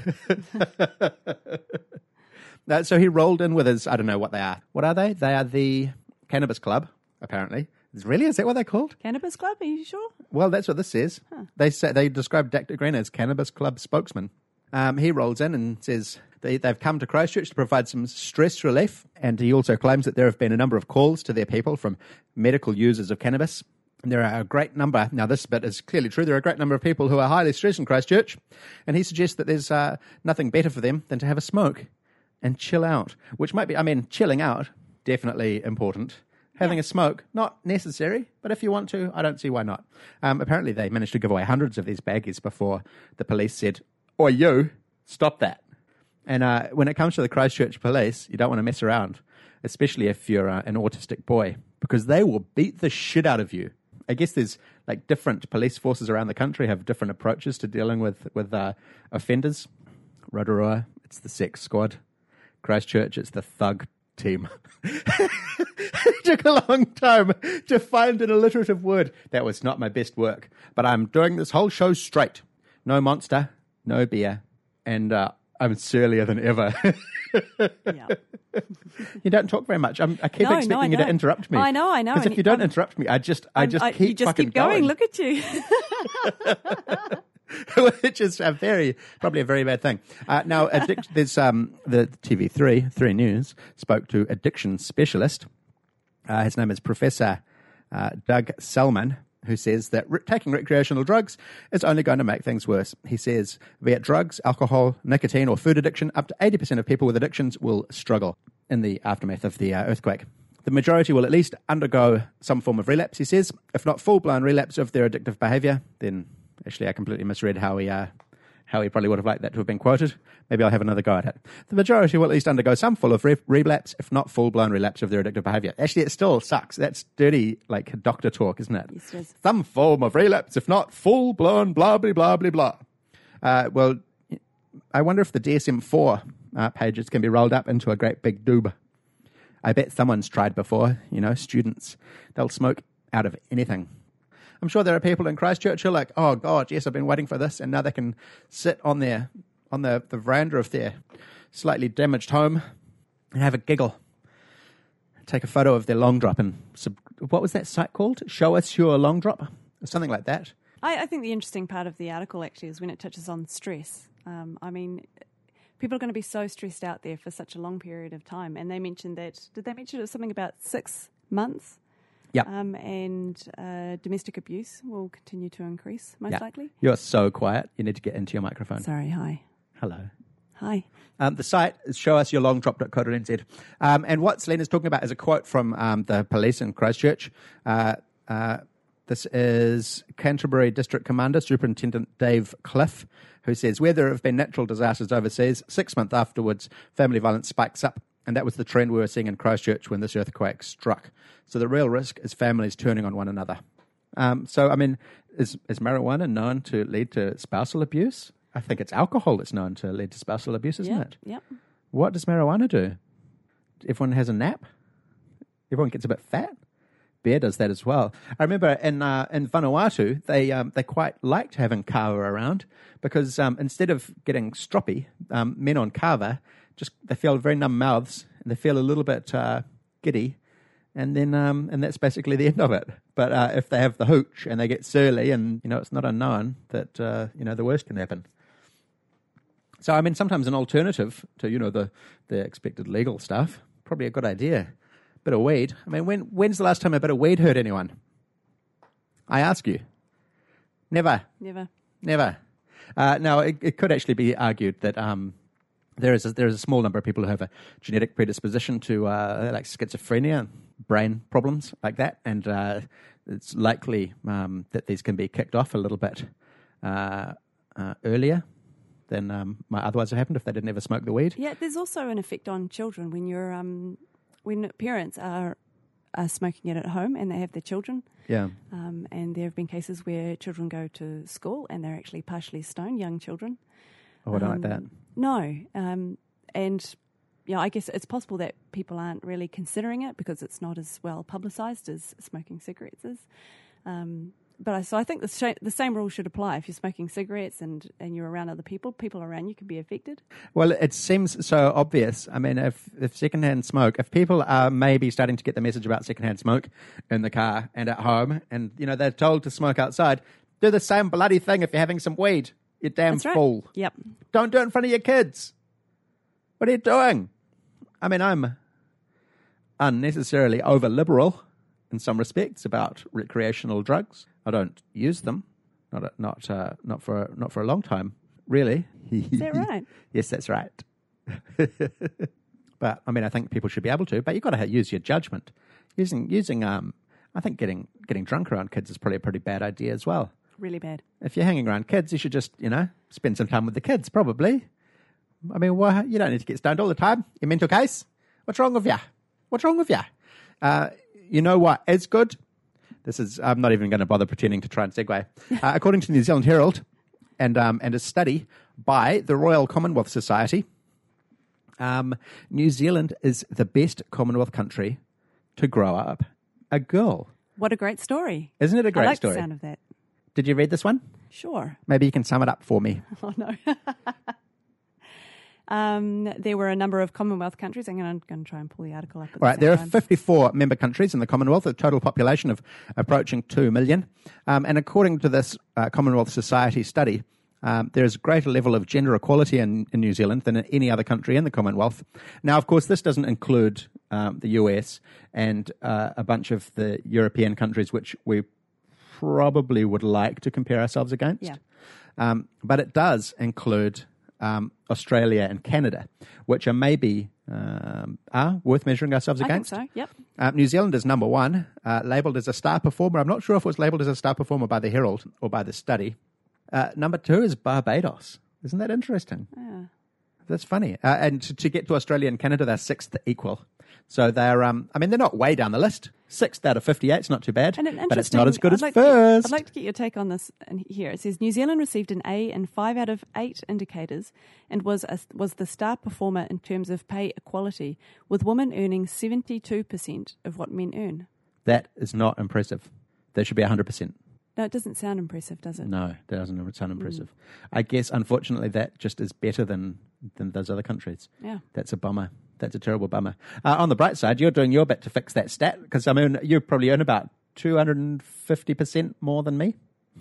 uh, so he rolled in with his, I don't know what they are. What are they? They are the Cannabis Club, apparently. Is really? Is that what they're called? Cannabis Club, are you sure? Well, that's what this says. Huh. They say they describe Doctor Green as Cannabis Club spokesman. Um, he rolls in and says they, they've come to Christchurch to provide some stress relief, and he also claims that there have been a number of calls to their people from medical users of cannabis. And there are a great number, now this bit is clearly true, there are a great number of people who are highly stressed in Christchurch, and he suggests that there's uh, nothing better for them than to have a smoke and chill out, which might be, I mean, chilling out, definitely important. Having a smoke, not necessary, but if you want to, I don't see why not. Um, apparently they managed to give away hundreds of these baggies before the police said, "Oi, you, stop that." And uh, when it comes to the Christchurch police, you don't want to mess around, especially if you're uh, an autistic boy, because they will beat the shit out of you. I guess there's like different police forces around the country have different approaches to dealing with, with uh, offenders. Rotorua, it's the sex squad. Christchurch, it's the thug team. It took a long time to find an alliterative word. That was not my best work. But I'm doing this whole show straight. No monster, no beer, and uh, I'm surlier than ever. Yeah. You don't talk very much. I'm, I keep No, no, expecting I you to don't. interrupt me. I know, I know. Because if and you don't I'm- interrupt me, I just, I I'm- just I- keep you just fucking keep going. Look at you. Which is a very, probably a very bad thing. Uh, now, addic- there's um, the T V three, three News, spoke to addiction specialist. Uh, his name is Professor uh, Doug Selman, who says that re- taking recreational drugs is only going to make things worse. He says, be it drugs, alcohol, nicotine, or food addiction, up to eighty percent of people with addictions will struggle in the aftermath of the uh, earthquake. The majority will at least undergo some form of relapse, he says. If not full-blown relapse of their addictive behaviour, then actually I completely misread how he, uh, how he probably would have liked that to have been quoted. Maybe I'll have another go at it. The majority will at least undergo some form of re- relapse, if not full-blown relapse of their addictive behaviour. Actually, it still sucks. That's dirty, like, doctor talk, isn't it? Yes, it is. Some form of relapse, if not full-blown blah, blah, blah, blah, blah. Uh, well, I wonder if the D S M four uh, pages can be rolled up into a great big doob. I bet someone's tried before, you know, students. They'll smoke out of anything. I'm sure there are people in Christchurch who are like, oh, God, yes, I've been waiting for this, and now they can sit on their on the, the veranda of their slightly damaged home and have a giggle. Take a photo of their long drop and, sub- what was that site called? Show us your long drop? Or something like that. I, I think the interesting part of the article actually is when it touches on stress. Um, I mean, people are going to be so stressed out there for such a long period of time. And they mentioned that, did they mention it was something about six months? Yeah. Um, and uh, domestic abuse will continue to increase, most Yeah. likely. You're so quiet. You need to get into your microphone. Sorry, hi. Hello. Hi. Um, the site is show us your long drop dot co dot n z. Um, and what Selena's talking about is a quote from um, the police in Christchurch. Uh, uh, this is Canterbury District Commander, Superintendent Dave Cliff, who says, where there have been natural disasters overseas, six months afterwards, family violence spikes up. And that was the trend we were seeing in Christchurch when this earthquake struck. So the real risk is families turning on one another. Um, so, I mean, is, is marijuana known to lead to spousal abuse? I think it's alcohol that's known to lead to spousal abuse, isn't Yep, it? yep. What does marijuana do? Everyone has a nap? Everyone gets a bit fat? Beer does that as well. I remember in uh, in Vanuatu, they um, they quite liked having kava around because um, instead of getting stroppy, um, men on kava, just they feel very numb mouths and they feel a little bit uh, giddy, and then um, and that's basically the end of it. But uh, if they have the hooch and they get surly, and you know it's not unknown that uh, you know the worst can happen. So I mean, sometimes an alternative to you know the the expected legal stuff, probably a good idea. Bit of weed. I mean, when when's the last time a bit of weed hurt anyone? I ask you. Never. Never. Never. Uh, now, it, it could actually be argued that um, there is a, there is a small number of people who have a genetic predisposition to uh, like schizophrenia, brain problems like that, and uh, it's likely um, that these can be kicked off a little bit uh, uh, earlier than um, might otherwise have happened if they didn't ever smoke the weed. Yeah, there's also an effect on children when you're um, when parents are are smoking it at home and they have their children. Yeah. Um, and there have been cases where children go to school and they're actually partially stoned, young children. Oh, I don't um, like that. No. Um, and, yeah, I guess it's possible that people aren't really considering it because it's not as well publicised as smoking cigarettes is. Um, but I, so I think the, sh- the same rule should apply. If you're smoking cigarettes and, and you're around other people, people around you can be affected. Well, it seems so obvious. I mean, if, if secondhand smoke, if people are maybe starting to get the message about secondhand smoke in the car and at home, and, you know, they're told to smoke outside, do the same bloody thing if you're having some weed, you damn That's right. fool. Yep. Don't do it in front of your kids. What are you doing? I mean, I'm unnecessarily over-liberal in some respects about recreational drugs. I don't use them, not not uh, not for not for a long time, really. Is that right? Yes, that's right. But I mean, I think people should be able to. But you've got to use your judgment. Using using um, I think getting getting drunk around kids is probably a pretty bad idea as well. Really bad. If you're hanging around kids, you should just you know spend some time with the kids. Probably. I mean, well, you don't need to get stoned all the time. Your mental case. What's wrong with you? What's wrong with you? Uh, you know what is good? This is, I'm not even going to bother pretending to try and segue. Uh, according to the New Zealand Herald and um, and a study by the Royal Commonwealth Society, um, New Zealand is the best Commonwealth country to grow up a girl. What a great story. Isn't it a great I like story? the sound of that. Did you read this one? Sure. Maybe you can sum it up for me. Oh, no. Um, there were a number of Commonwealth countries. I'm going to try and pull the article up. At All right, the there are time. fifty-four member countries in the Commonwealth, a total population of approaching two million. Um, and according to this uh, Commonwealth Society study, um, there is a greater level of gender equality in, in New Zealand than in any other country in the Commonwealth. Now, of course, this doesn't include um, the U S and uh, a bunch of the European countries which we probably would like to compare ourselves against. Yeah. Um, but it does include Um, Australia and Canada, which are maybe um, are worth measuring ourselves I against. think so, yep. Uh, New Zealand is number one, uh, labelled as a star performer. I'm not sure if it was labelled as a star performer by the Herald or by the study. Uh, number two is Barbados. Isn't that interesting? Yeah. That's funny. Uh, and to, to get to Australia and Canada, they're sixth equal. So they're, um, I mean, they're not way down the list. Sixth out of fifty-eight is not too bad, And an but it's not as good I'd as like to first. get, I'd like to get your take on this. And here it says New Zealand received an A in five out of eight indicators, and was a, was the star performer in terms of pay equality, with women earning seventy-two percent of what men earn. That is not impressive. They should be one hundred percent. No, it doesn't sound impressive, does it? No, that doesn't sound impressive. Mm. I guess, unfortunately, that just is better than, than those other countries. Yeah. That's a bummer. That's a terrible bummer. Uh, on the bright side, you're doing your bit to fix that stat, because I mean, you probably earn about two hundred fifty percent more than me.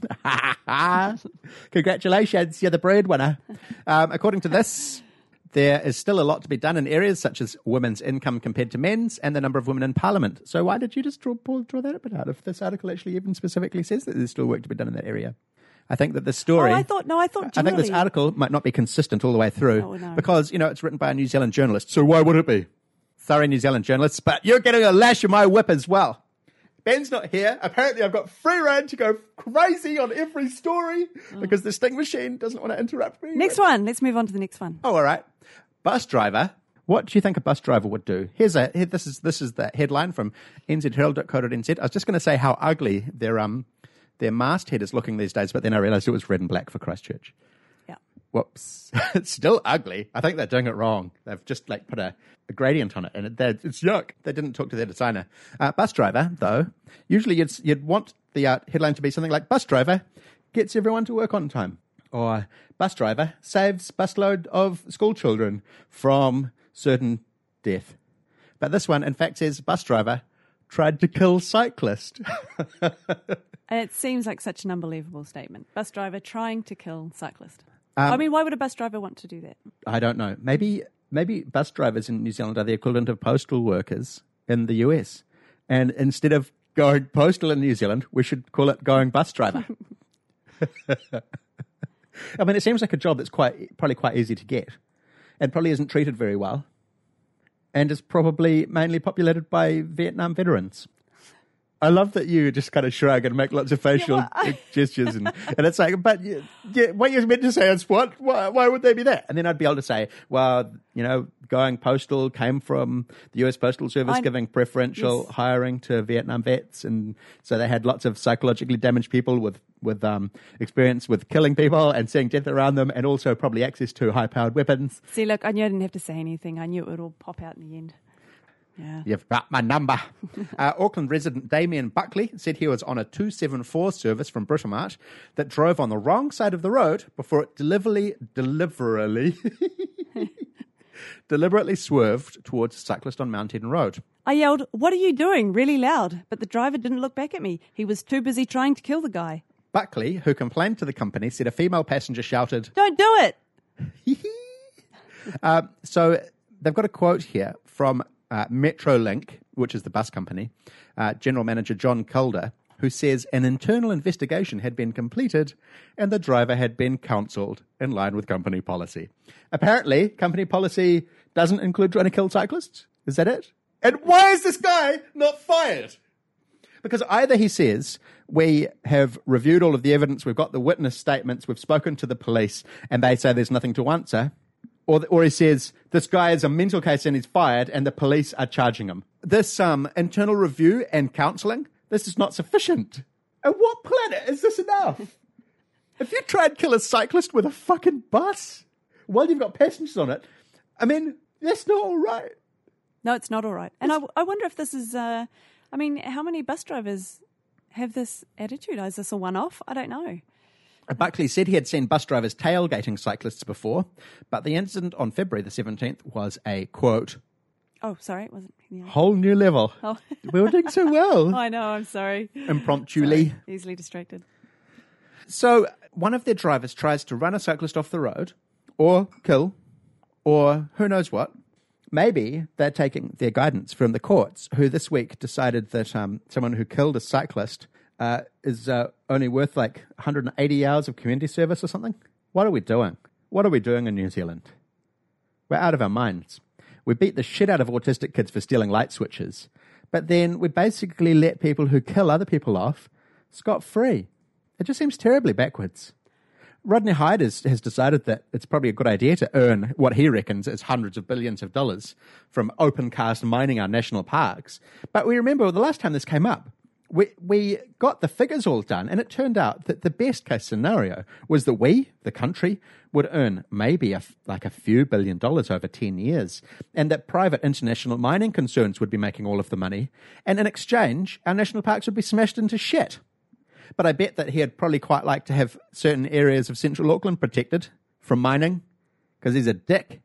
Congratulations, you're the breadwinner. Um, according to this, there is still a lot to be done in areas such as women's income compared to men's and the number of women in Parliament. So why did you just draw, draw that a bit out if this article actually even specifically says that there's still work to be done in that area? I think that the story... Oh, I thought, no, I thought I generally... think this article might not be consistent all the way through Oh, no. because, you know, it's written by a New Zealand journalist. So why would it be? Sorry, New Zealand journalists, but you're getting a lash of my whip as well. Ben's not here. Apparently I've got free rein to go crazy on every story Oh. because the Sting Machine doesn't want to interrupt me. Next one. Let's move on to the next one. Oh, all right. Bus driver What do you think a bus driver would do? Here's a here, this is this is the headline from n z herald dot co dot n z. I was just going to say how ugly their um their masthead is looking these days, but then I realised it was red and black for Christchurch. Yeah. Whoops, it's still ugly. I think they're doing it wrong. They've just like put a, a gradient on it, and it, it's yuck. They didn't talk to their designer. Uh, bus driver, though, usually you'd you'd want the uh, headline to be something like "Bus driver gets everyone to work on time," or "Bus driver saves busload of school children from certain death." But this one, in fact, says bus driver tried to kill cyclist. It seems like such an unbelievable statement. Bus driver trying to kill cyclist. Um, I mean, why would a bus driver want to do that? I don't know. Maybe maybe bus drivers in New Zealand are the equivalent of postal workers in the U S. And instead of going postal in New Zealand, we should call it going bus driver. I mean, it seems like a job that's quite probably quite easy to get and probably isn't treated very well and is probably mainly populated by Vietnam veterans. I love that you just kind of shrug and make lots of facial Yeah, well, I- gestures. And, and it's like, but yeah, yeah, what you're meant to say is what? Why, why would they be that? And then I'd be able to say, well, you know, going postal came from the U S Postal Service I- giving preferential yes. hiring to Vietnam vets. And so they had lots of psychologically damaged people with, with um, experience with killing people and seeing death around them, and also probably access to high-powered weapons. See, look, I knew I didn't have to say anything. I knew it would all pop out in the end. Yeah. You've got my number. uh, Auckland resident Damien Buckley said he was on a two seven four service from Britomart that drove on the wrong side of the road before it deliberately, deliberately, deliberately swerved towards a cyclist on Mount Eden Road. I yelled, "What are you doing?" really loud, but the driver didn't look back at me. He was too busy trying to kill the guy. Buckley, who complained to the company, said a female passenger shouted, Don't do it! um, so they've got a quote here from uh, Metrolink, which is the bus company, uh, General Manager John Calder, who says an internal investigation had been completed and the driver had been counselled in line with company policy. Apparently, company policy doesn't include trying to kill cyclists. Is that it? And why is this guy not fired? Because either he says, we have reviewed all of the evidence, we've got the witness statements, we've spoken to the police, and they say there's nothing to answer. Or, or he says, this guy is a mental case and he's fired and the police are charging him. This um, internal review and counselling, this is not sufficient. And what planet is this enough? If you try and kill a cyclist with a fucking bus while you've got passengers on it, I mean, that's not all right. No, it's not all right. And I, I wonder if this is, uh, I mean, how many bus drivers have this attitude? Is this a one-off? I don't know. Buckley said he had seen bus drivers tailgating cyclists before, but the incident on February the seventeenth was a, quote, Oh, sorry, it wasn't. Yeah. whole new level. Oh. We were doing so well. I know, I'm sorry. Impromptuly. Sorry, easily distracted. So one of their drivers tries to run a cyclist off the road or kill or who knows what. Maybe they're taking their guidance from the courts, who this week decided that um, someone who killed a cyclist uh, is uh, only worth like one hundred eighty hours of community service or something. What are we doing? What are we doing in New Zealand? We're out of our minds. We beat the shit out of autistic kids for stealing light switches, but then we basically let people who kill other people off scot-free. It just seems terribly backwards. Rodney Hyde has, has decided that it's probably a good idea to earn what he reckons is hundreds of billions of dollars from open cast mining our national parks. But we remember the last time this came up, we we got the figures all done, and it turned out that the best case scenario was that we, the country, would earn maybe a, like a few billion dollars over ten years, and that private international mining concerns would be making all of the money, and in exchange, our national parks would be smashed into shit. But I bet that he'd probably quite like to have certain areas of central Auckland protected from mining, because he's a dick.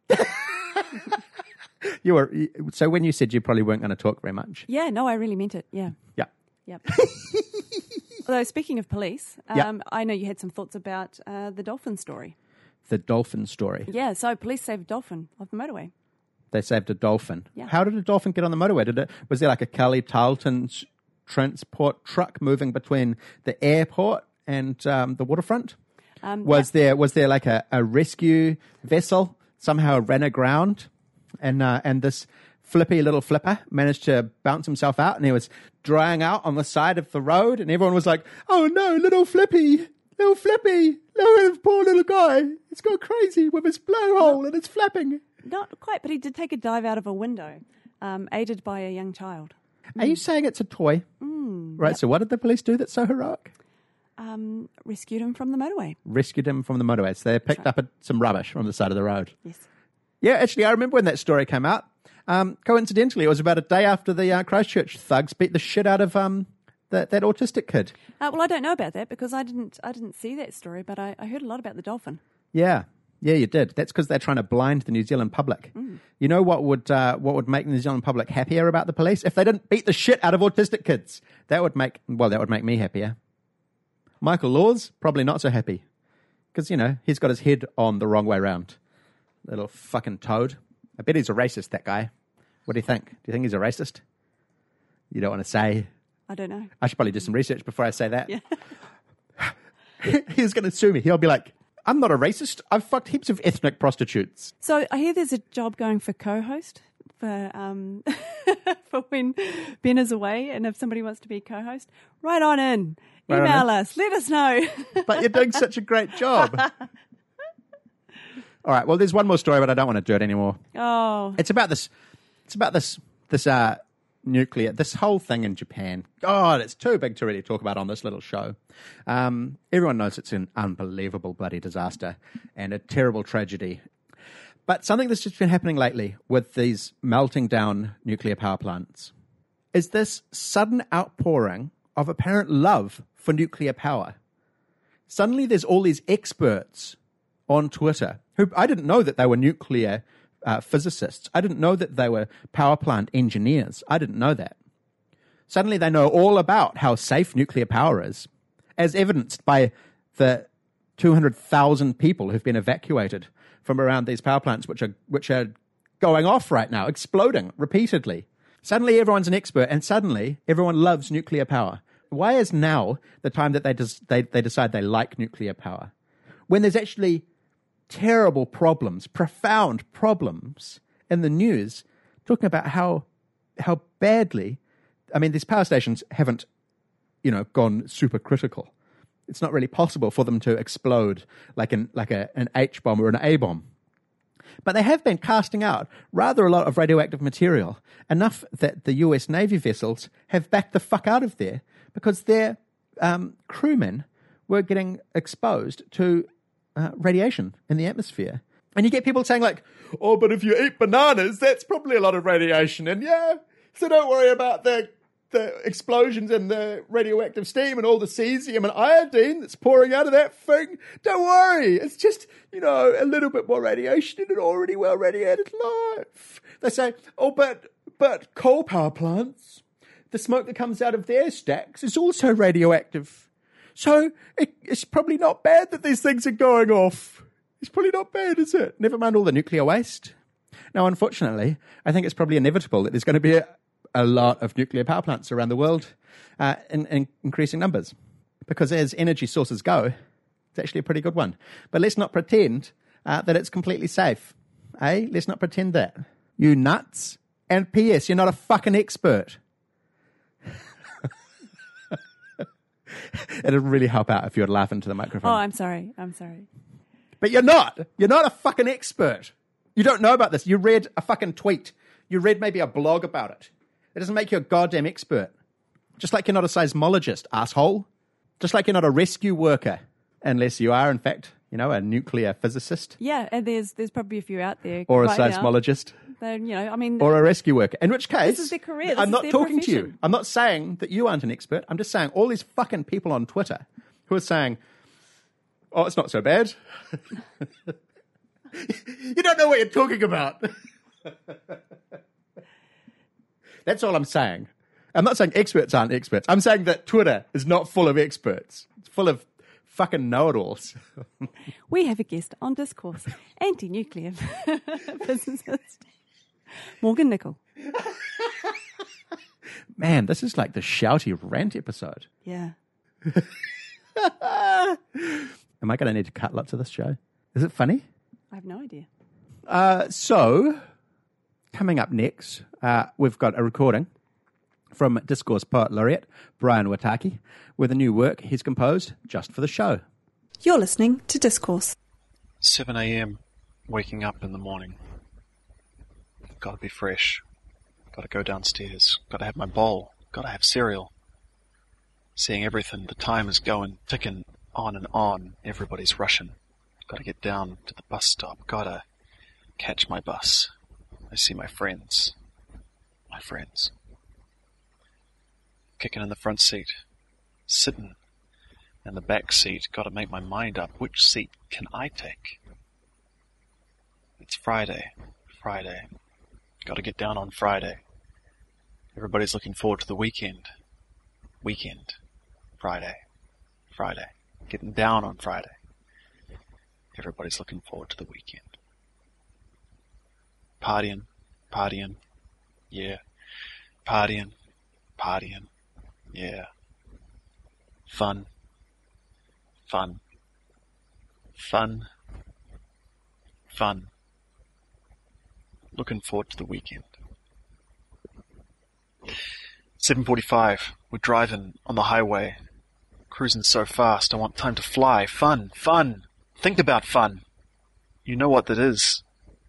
You were so when you said you probably weren't going to talk very much. Yeah, no, I really meant it. Yeah. Yeah. Yep. Although, speaking of police, um, Yep. I know you had some thoughts about uh, the dolphin story. The dolphin story. Yeah, so police saved a dolphin off the motorway. They saved a dolphin. Yeah. How did a dolphin get on the motorway? Did it was there like a Kelly Tarleton transport truck moving between the airport and um, the waterfront? Um, Was yeah. there was there like a, a rescue vessel somehow ran aground, and uh, and this flippy little flipper managed to bounce himself out, and he was drying out on the side of the road, and everyone was like, "Oh no, little Flippy!" little Flippy, look at this poor little guy. He's gone crazy with his blowhole and it's flapping. Not quite, but he did take a dive out of a window, um, aided by a young child. Are you saying it's a toy? Mm, right, yep. So what did the police do that's so heroic? Um, rescued him from the motorway. Rescued him from the motorway. So they picked right. up a, some rubbish from the side of the road. Yes. Yeah, actually, I remember when that story came out. Um, coincidentally, it was about a day after the uh, Christchurch thugs beat the shit out of um, that, that autistic kid. Uh, well, I don't know about that because I didn't I didn't see that story, but I, I heard a lot about the dolphin. Yeah, yeah, you did. That's because they're trying to blind the New Zealand public. Mm. You know what would uh, what would make the New Zealand public happier about the police? If they didn't beat the shit out of autistic kids. That would make, well, that would make me happier. Michael Laws, probably not so happy. Because, you know, he's got his head on the wrong way round. Little fucking toad. I bet he's a racist, that guy. What do you think? Do you think he's a racist? You don't want to say. I don't know. I should probably do some research before I say that. Yeah. He's going to sue me. He'll be like, I'm not a racist. I've fucked heaps of ethnic prostitutes. So I hear there's a job going for co-host for um for when Ben is away, and if somebody wants to be co-host, write on in. Right Email on us. Let us know. But you're doing such a great job. All right. Well, there's one more story, but I don't want to do it anymore. Oh. It's about this. It's about this. This uh, nuclear. This whole thing in Japan. God, it's too big to really talk about on this little show. Um, everyone knows it's an unbelievable bloody disaster and a terrible tragedy. But something that's just been happening lately with these melting down nuclear power plants is this sudden outpouring of apparent love for nuclear power. Suddenly there's all these experts on Twitter who I didn't know that they were nuclear uh, physicists. I didn't know that they were power plant engineers. I didn't know that. Suddenly they know all about how safe nuclear power is, as evidenced by the two hundred thousand people who've been evacuated from around these power plants, which are which are going off right now, exploding repeatedly. Suddenly everyone's an expert, and suddenly everyone loves nuclear power. Why is now the time that they, des- they they decide they like nuclear power? When there's actually terrible problems, profound problems in the news, talking about how how badly, I mean, these power stations haven't, you know, gone super critical. It's not really possible for them to explode like an like a, an H bomb or an A bomb. But they have been casting out rather a lot of radioactive material, enough that the U S Navy vessels have backed the fuck out of there because their um, crewmen were getting exposed to uh, radiation in the atmosphere. And you get people saying like, oh, but if you eat bananas, that's probably a lot of radiation. And yeah, so don't worry about the the explosions and the radioactive steam and all the cesium and iodine that's pouring out of that thing. Don't worry. It's just, you know, a little bit more radiation in an already well radiated life. They say, oh, but but coal power plants, the smoke that comes out of their stacks is also radioactive. So it, it's probably not bad that these things are going off. It's probably not bad, is it? Never mind all the nuclear waste. Now, unfortunately, I think it's probably inevitable that there's going to be a, a lot of nuclear power plants around the world uh, in, in increasing numbers. Because as energy sources go, it's actually a pretty good one. But let's not pretend uh, that it's completely safe. Eh? Let's not pretend that. You nuts. And P S, you're not a fucking expert. It'd really help out if you would laugh into the microphone. Oh, I'm sorry. I'm sorry. But you're not. You're not a fucking expert. You don't know about this. You read a fucking tweet. You read maybe a blog about it. It doesn't make you a goddamn expert. Just like you're not a seismologist, asshole. Just like you're not a rescue worker. Unless you are, in fact, you know, a nuclear physicist. Yeah, and there's there's probably a few out there. Or a right seismologist. Now. You know, I mean... Or a rescue worker. In which case... This is their career. This I'm is not their talking profession. to you. I'm not saying that you aren't an expert. I'm just saying all these fucking people on Twitter who are saying, oh, it's not so bad. You don't know what you're talking about. That's all I'm saying. I'm not saying experts aren't experts. I'm saying that Twitter is not full of experts. It's full of fucking know-it-alls. We have a guest on Discourse, anti-nuclear physicist, Morgan Nicol. Man, this is like the shouty rant episode. Yeah. Am I going to need to cut lots of this show? Is it funny? I have no idea. Uh, so, coming up next, uh, we've got a recording from Discourse Poet Laureate Brian Wataki with a new work he's composed just for the show. You're listening to Discourse. seven a.m. waking up in the morning. Gotta be fresh. Gotta go downstairs. Gotta have my bowl. Gotta have cereal. Seeing everything. The time is going, ticking on and on. Everybody's rushing. Gotta get down to the bus stop. Gotta catch my bus. I see my friends. My friends. Kicking in the front seat. Sitting in the back seat. Gotta make my mind up. Which seat can I take? It's Friday. Friday. Gotta get down on Friday. Everybody's looking forward to the weekend. Weekend. Friday. Friday. Getting down on Friday. Everybody's looking forward to the weekend. Partying. Partying. Yeah. Partying. Partying. Yeah. Fun. Fun. Fun. Fun. Looking forward to the weekend. seven forty-five. We're driving on the highway. Cruising so fast. I want time to fly. Fun. Fun. Think about fun. You know what that is.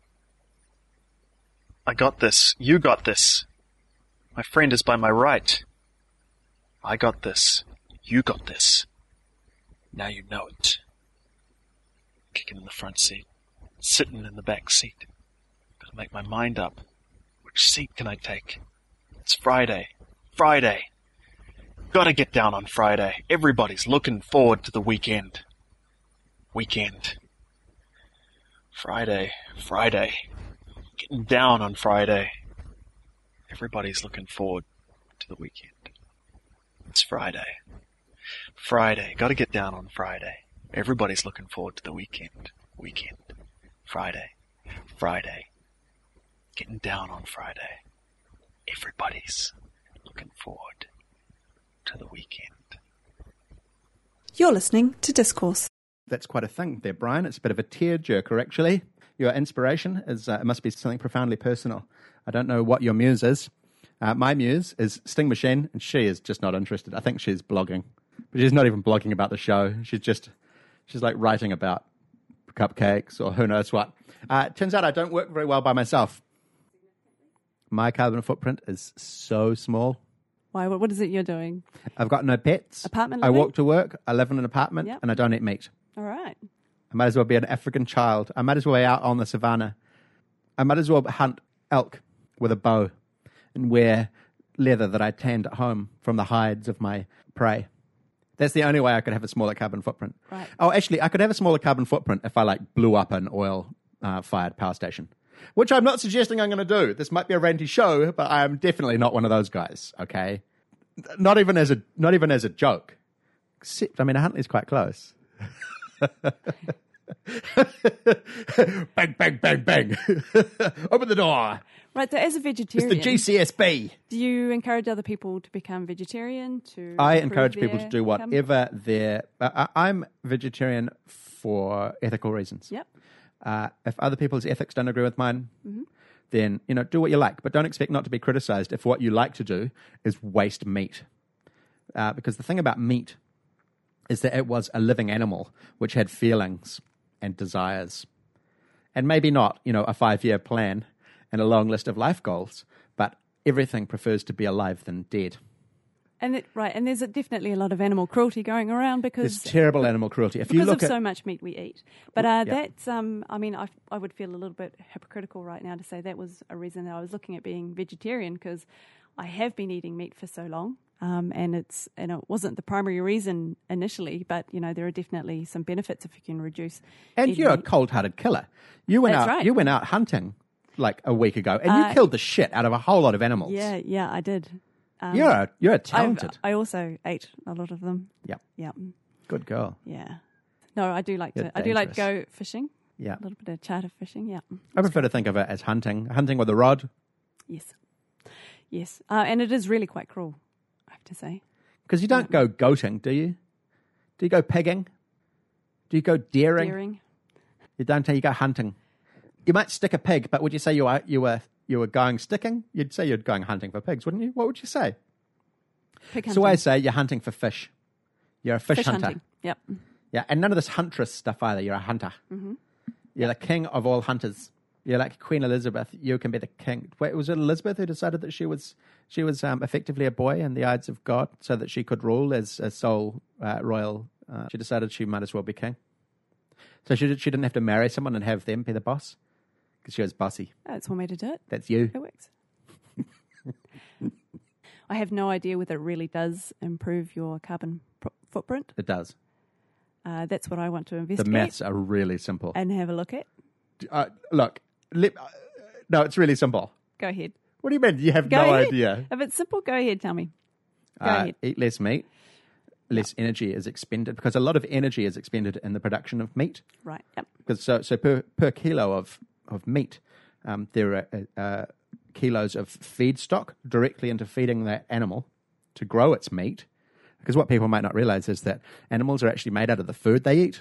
I got this. You got this. My friend is by my right. I got this. You got this. Now you know it. Kicking in the front seat. Sitting in the back seat. Gotta make my mind up. Which seat can I take? It's Friday. Friday. Gotta get down on Friday. Everybody's looking forward to the weekend. Weekend. Friday. Friday. Getting down on Friday. Everybody's looking forward to the weekend. It's Friday. Friday. Gotta get down on Friday. Everybody's looking forward to the weekend. Weekend. Friday. Friday. Getting down on Friday. Everybody's looking forward to the weekend. You're listening to Discourse. That's quite a thing there, Brian. It's a bit of a tear-jerker, actually. Your inspiration is, uh, it must be something profoundly personal. I don't know what your muse is. Uh, my muse is Sting Machine, and she is just not interested. I think she's blogging. But she's not even blogging about the show. She's just, she's like writing about cupcakes or who knows what. Uh, it turns out I don't work very well by myself. My carbon footprint is so small. Why? What what is it you're doing? I've got no pets. Apartment I living? walk to work. I live in an apartment, Yep. and I don't eat meat. All right. I might as well be an African child. I might as well be out on the savannah. I might as well hunt elk with a bow and wear leather that I tanned at home from the hides of my prey. That's the only way I could have a smaller carbon footprint. Right. Oh, actually, I could have a smaller carbon footprint if I like blew up an oil-fired uh, power station, which I'm not suggesting I'm going to do. This might be a ranty show, but I am definitely not one of those guys. Okay, not even as a not even as a joke. Except, I mean, Huntley's quite close. Bang, bang, bang, bang. Open the door. Right, so as a It's vegetarian, the G C S B. do you encourage other people to become vegetarian? To I improve encourage people to their do income? whatever their... Uh, I'm vegetarian for ethical reasons. Yep. Uh, if other people's ethics don't agree with mine, Mm-hmm. then, you know, do what you like. But don't expect not to be criticized if what you like to do is waste meat. Uh, because the thing about meat is that it was a living animal which had feelings and desires. And maybe not, you know, a five-year plan and a long list of life goals, but everything prefers to be alive than dead. And it, right, and there's a, definitely a lot of animal cruelty going around because There's terrible animal cruelty. If because you look of at so much meat we eat. But uh, Yeah. that's, um, I mean, I, I would feel a little bit hypocritical right now to say that was a reason that I was looking at being vegetarian, because I have been eating meat for so long, um, and it's and it wasn't the primary reason initially. But you know, there are definitely some benefits if you can reduce. And eating you're a meat. cold-hearted killer. You went That's out. right. You went out hunting like a week ago, and Uh, you killed the shit out of a whole lot of animals. Yeah, yeah, I did. Um, you're a, you're a I've- talented. I also ate a lot of them. Yep. Yeah, Good girl. yeah. No, I do like You're to. I do like to dangerous. go fishing. Yeah. A little bit of charter fishing. Yeah. I prefer to think of it as hunting. Hunting with a rod, Yes. Yes. Uh, and it is really quite cruel, I have to say. because you don't go goating, do you? Do you go pigging? Do you go deering? Deering. You don't. You go hunting. You might stick a pig, but would you say you were you were you were going sticking? You'd say you're going hunting for pigs, wouldn't you? What would you say? Pig So I hunting. say you're hunting for fish. You're a fish, Fish hunter. hunting. Yep. Yeah, and none of this huntress stuff either. You're a hunter. Mm-hmm. You're the king of all hunters. You're like Queen Elizabeth. You can be the king. Wait, was it Elizabeth who decided that she was she was um, effectively a boy in the eyes of God, so that she could rule as a sole uh, royal? Uh, she decided she might as well be king. So she did, she didn't have to marry someone and have them be the boss because she was bossy. That's one way to do it. That's you. It works. I have no idea whether it really does improve your carbon pro- footprint. It does. Uh, that's what I want to The investigate maths are really simple. and have a look at. Uh, look, let, uh, no, it's really simple. Go ahead. What do you mean? You have Go no ahead. idea. If it's simple, go ahead. Tell me. Go Uh, ahead. eat less meat. Less energy is expended because a lot of energy is expended in the production of meat. Right. Yep. Because so so per per kilo of of meat, um, there are uh, uh, kilos of feedstock directly into feeding that animal to grow its meat. Because what people might not realize is that animals are actually made out of the food they eat.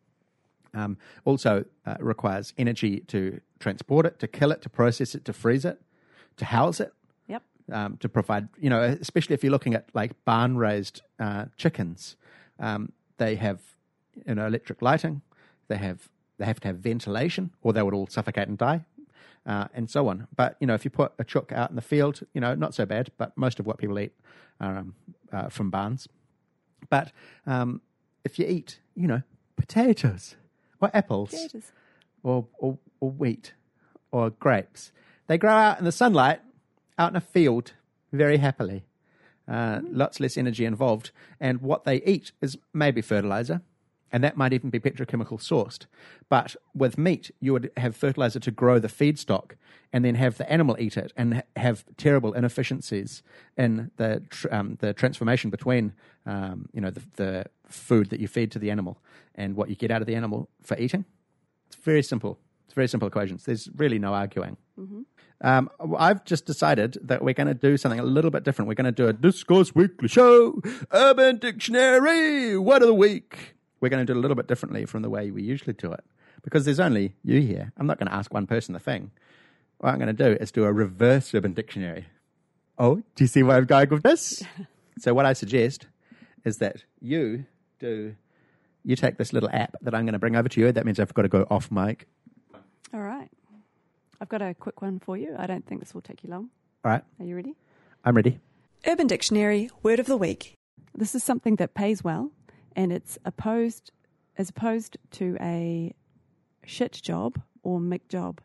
Um, also uh, requires energy to transport it, to kill it, to process it, to freeze it, to house it. Yep. Um, to provide, you know, especially if you're looking at like barn-raised uh, chickens, um, they have, you know, electric lighting. They have they have to have ventilation, or they would all suffocate and die, uh, and so on. But you know, if you put a chook out in the field, you know, not so bad. But most of what people eat are um, uh, from barns. But um, if you eat, you know, potatoes or apples Potatoes. or, or or wheat or grapes, they grow out in the sunlight, out in a field, very happily. Uh, lots less energy involved. And what they eat is maybe fertilizer, and that might even be petrochemical sourced. But with meat, you would have fertilizer to grow the feedstock and then have the animal eat it and ha- have terrible inefficiencies in the tr- um, the transformation between um, you know the, the food that you feed to the animal and what you get out of the animal for eating. It's very simple. It's very simple equations. There's really no arguing. Mm-hmm. Um, I've just decided that we're going to do something a little bit different. We're going to do a Discourse Weekly Show, Urban Dictionary, Word of the Week. We're going to do it a little bit differently from the way we usually do it because there's only you here. I'm not going to ask one person the thing. What I'm going to do is do a reverse Urban Dictionary. Oh, do you see where I'm going with this? So what I suggest is that you do, you take this little app that I'm going to bring over to you. That means I've got to go off mic. All right. I've got a quick one for you. I don't think this will take you long. All right. Are you ready? I'm ready. Urban Dictionary Word of the Week. This is something that pays well, and it's opposed as opposed to a shit job or Mick job.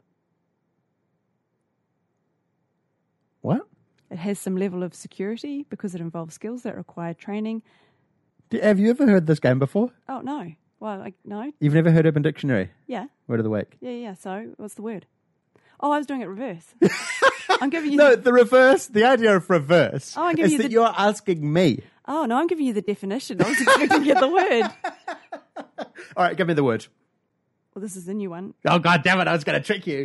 What? It has some level of security because it involves skills that require training. Do- Have you ever heard this game before? Oh, no. Well, like, no. You've never heard Urban Dictionary? Yeah. Word of the Week. Yeah, yeah. So, what's the word? Oh, I was doing it reverse. I'm giving you... No, the, the reverse, the idea of reverse Oh, I'm giving is you that the- you're asking me. oh, no, I'm giving you the definition. I was expecting to get the word. All right, give me the word. Well, this is a new one. Oh, God damn it, I was going to trick you.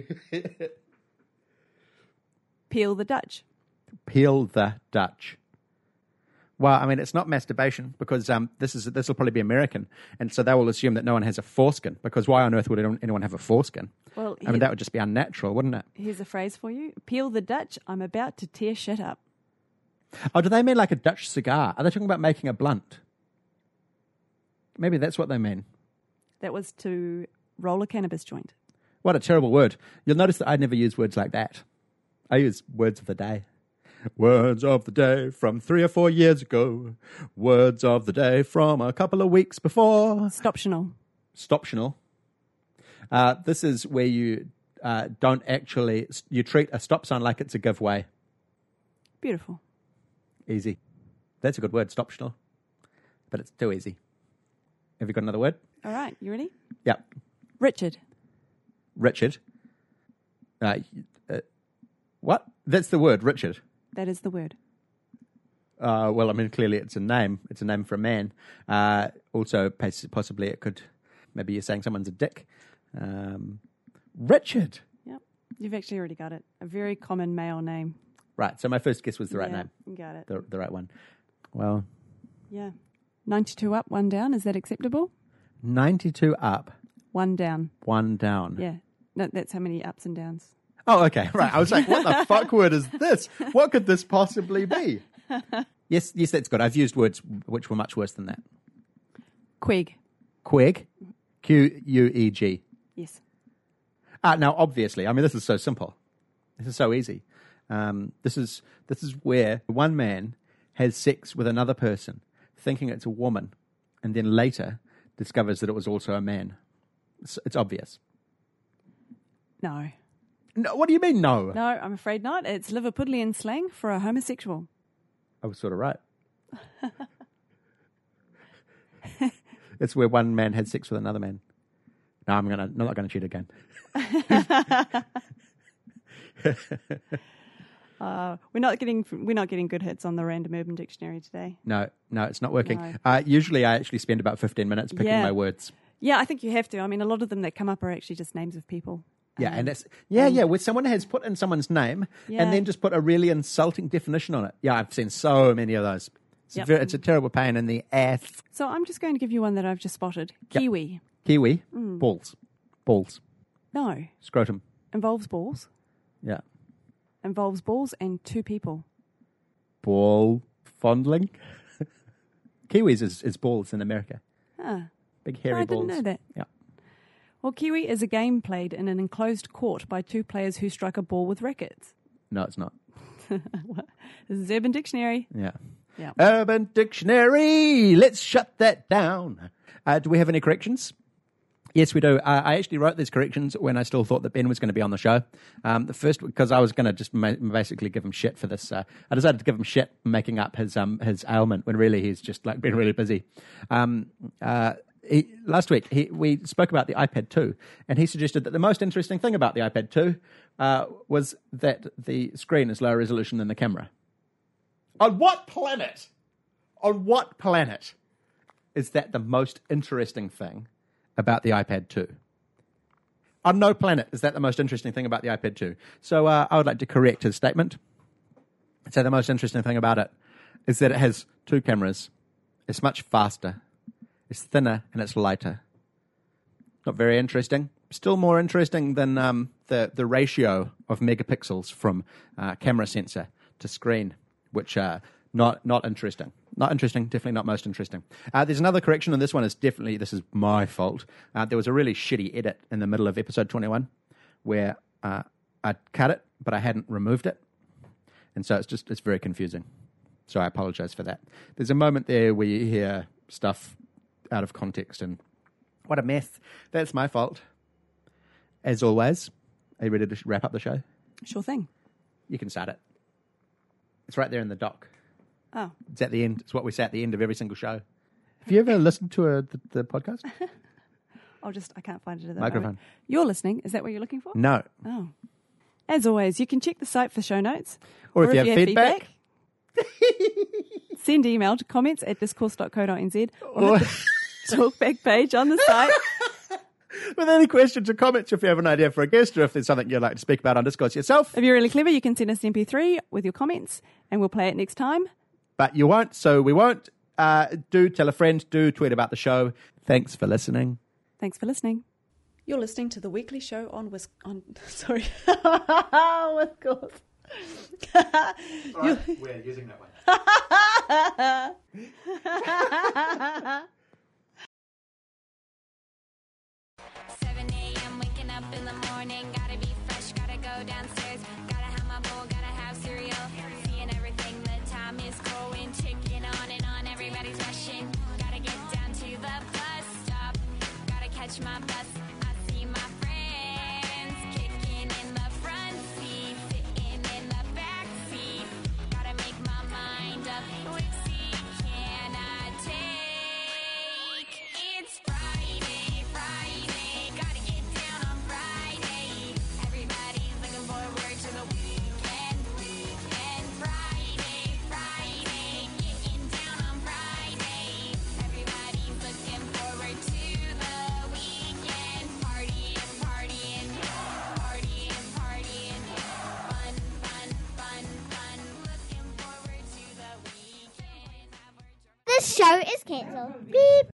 Peel the Dutch. Peel the Dutch. Well, I mean, it's not masturbation because um, this is this will probably be American, and so they will assume that no one has a foreskin because why on earth would anyone anyone have a foreskin? Well, I mean, that would just be unnatural, wouldn't it? Here's a phrase for you. Peel the Dutch. I'm about to tear shit up. Oh, do they mean like a Dutch cigar? Are they talking about making a blunt? Maybe that's what they mean. That was to roll a cannabis joint. What a terrible word. You'll notice that I never use words like that. I use words of the day. Words of the day from three or four years ago. Words of the day from a couple of weeks before. Stoptional. Stoptional. Uh, this is where you uh, don't actually, you treat a stop sign like it's a giveaway. Beautiful. Easy. That's a good word, stoptional. But it's too easy. Have you got another word? All right. You ready? Yep. Richard. Richard. Uh, uh, what? That's the word, Richard. That is the word. Uh, well, I mean, clearly it's a name. It's a name for a man. Uh, also, possibly it could, maybe you're saying someone's a dick. Um, Richard. Yep. You've actually already got it. A very common male name. Right, so my first guess was the right yeah, name. You got it. The, the right one. Well. Yeah. ninety-two up, one down. Is that acceptable? ninety-two up. One down. One down. Yeah. No, that's how many ups and downs. Oh, okay. Right. I was like, what the fuck word is this? What could this possibly be? Yes, yes, that's good. I've used words which were much worse than that. Quig. Queg. Q U E G. Yes. Uh, now, obviously, I mean, this is so simple. This is so easy. Um, this is this is where one man has sex with another person, thinking it's a woman, and then later discovers that it was also a man. It's, it's obvious. No. No, what do you mean, no? No, I'm afraid not. It's Liverpudlian slang for a homosexual. I was sort of right. It's where one man had sex with another man. No, I'm gonna. I'm not going to cheat again. uh, we're not getting. We're not getting good hits on the Random Urban Dictionary today. No, no, it's not working. No. Uh, usually, I actually spend about fifteen minutes picking Yeah. my words. Yeah, I think you have to. I mean, a lot of them that come up are actually just names of people. Yeah, Um, and it's yeah, yeah. Where someone has put in someone's name Yeah. and then just put a really insulting definition on it. Yeah, I've seen so many of those. It's, Yep. a, ver- it's a terrible pain in the ass. So I'm just going to give you one that I've just spotted. Yep. Kiwi. Kiwi, Mm. balls, balls, No. scrotum. Involves balls. Yeah, Involves balls and two people. ball fondling. Kiwis is, is balls in America. Ah. Big hairy I balls. didn't know that. Yeah. Well, Kiwi is a game played in an enclosed court by two players who strike a ball with rackets. No, it's not. This is Urban Dictionary. Yeah. Yeah. Urban Dictionary. Let's shut that down. Uh, do we have any corrections? Yes, we do. Uh, I actually wrote these corrections when I still thought that Ben was going to be on the show. Um, the first, because I was going to just ma- basically give him shit for this. Uh, I decided to give him shit for making up his um, his ailment when really he's just like been really busy. Um, uh, he, last week he, we spoke about the iPad two, and he suggested that the most interesting thing about the iPad two uh, was that the screen is lower resolution than the camera. On what planet? On what planet is that the most interesting thing about the iPad two? On no planet is that the most interesting thing about the iPad two. So uh, I would like to correct his statement. So the most interesting thing about it is that it has two cameras. It's much faster. It's thinner and it's lighter. Not very interesting. Still more interesting than um, the, the ratio of megapixels from uh, camera sensor to screen, which are not, not interesting. Not interesting, definitely not most interesting. Uh, there's another correction, and this one is definitely, this is my fault. Uh, there was a really shitty edit in the middle of episode twenty-one where uh, I cut it, but I hadn't removed it. And so it's just, it's very confusing. So I apologize for that. There's a moment there where you hear stuff out of context, and what a mess. That's my fault. As always, are you ready to wrap up the show? Sure thing. You can start it. It's right there in the doc. Oh. It's at the end. It's what we say at the end of every single show. Have you ever listened to a, the, the podcast? I'll just, I can't find it at the Microphone. moment. You're listening. Is that what you're looking for? No. Oh. As always, you can check the site for show notes. Or, if, you have, feedback. Send email to comments at discourse dot co dot n z or hit the talkback page on the site. With any questions or comments, if you have an idea for a guest or if there's something you'd like to speak about on Discourse yourself. If you're really clever, you can send us an M P three with your comments and we'll play it next time. But you won't, so we won't. Uh, do tell a friend, do tweet about the show. Thanks for listening. Thanks for listening. You're listening to the weekly show on Wis- on sorry, Wisconsin. Right, we're using that one. seven a.m. waking up in the morning, gotta be fresh, gotta go downstairs, gotta have my bowl, gotta have cereal, seeing everything, the time is going, ticking on and on, everybody's rushing, gotta get down to the bus stop, gotta catch my bus, I see my friends, kicking in the front seat, sitting in the back seat, gotta make my mind up, which seat can I take? It's Friday, Friday, gotta get down on Friday. Everybody's looking forward to the weekend, weekend. Friday, Friday, getting down on Friday. Everybody's looking forward to the weekend. Partying, partying, partying, partying. Fun, fun, fun, fun. Looking forward to the weekend. This show is cancelled. Beep.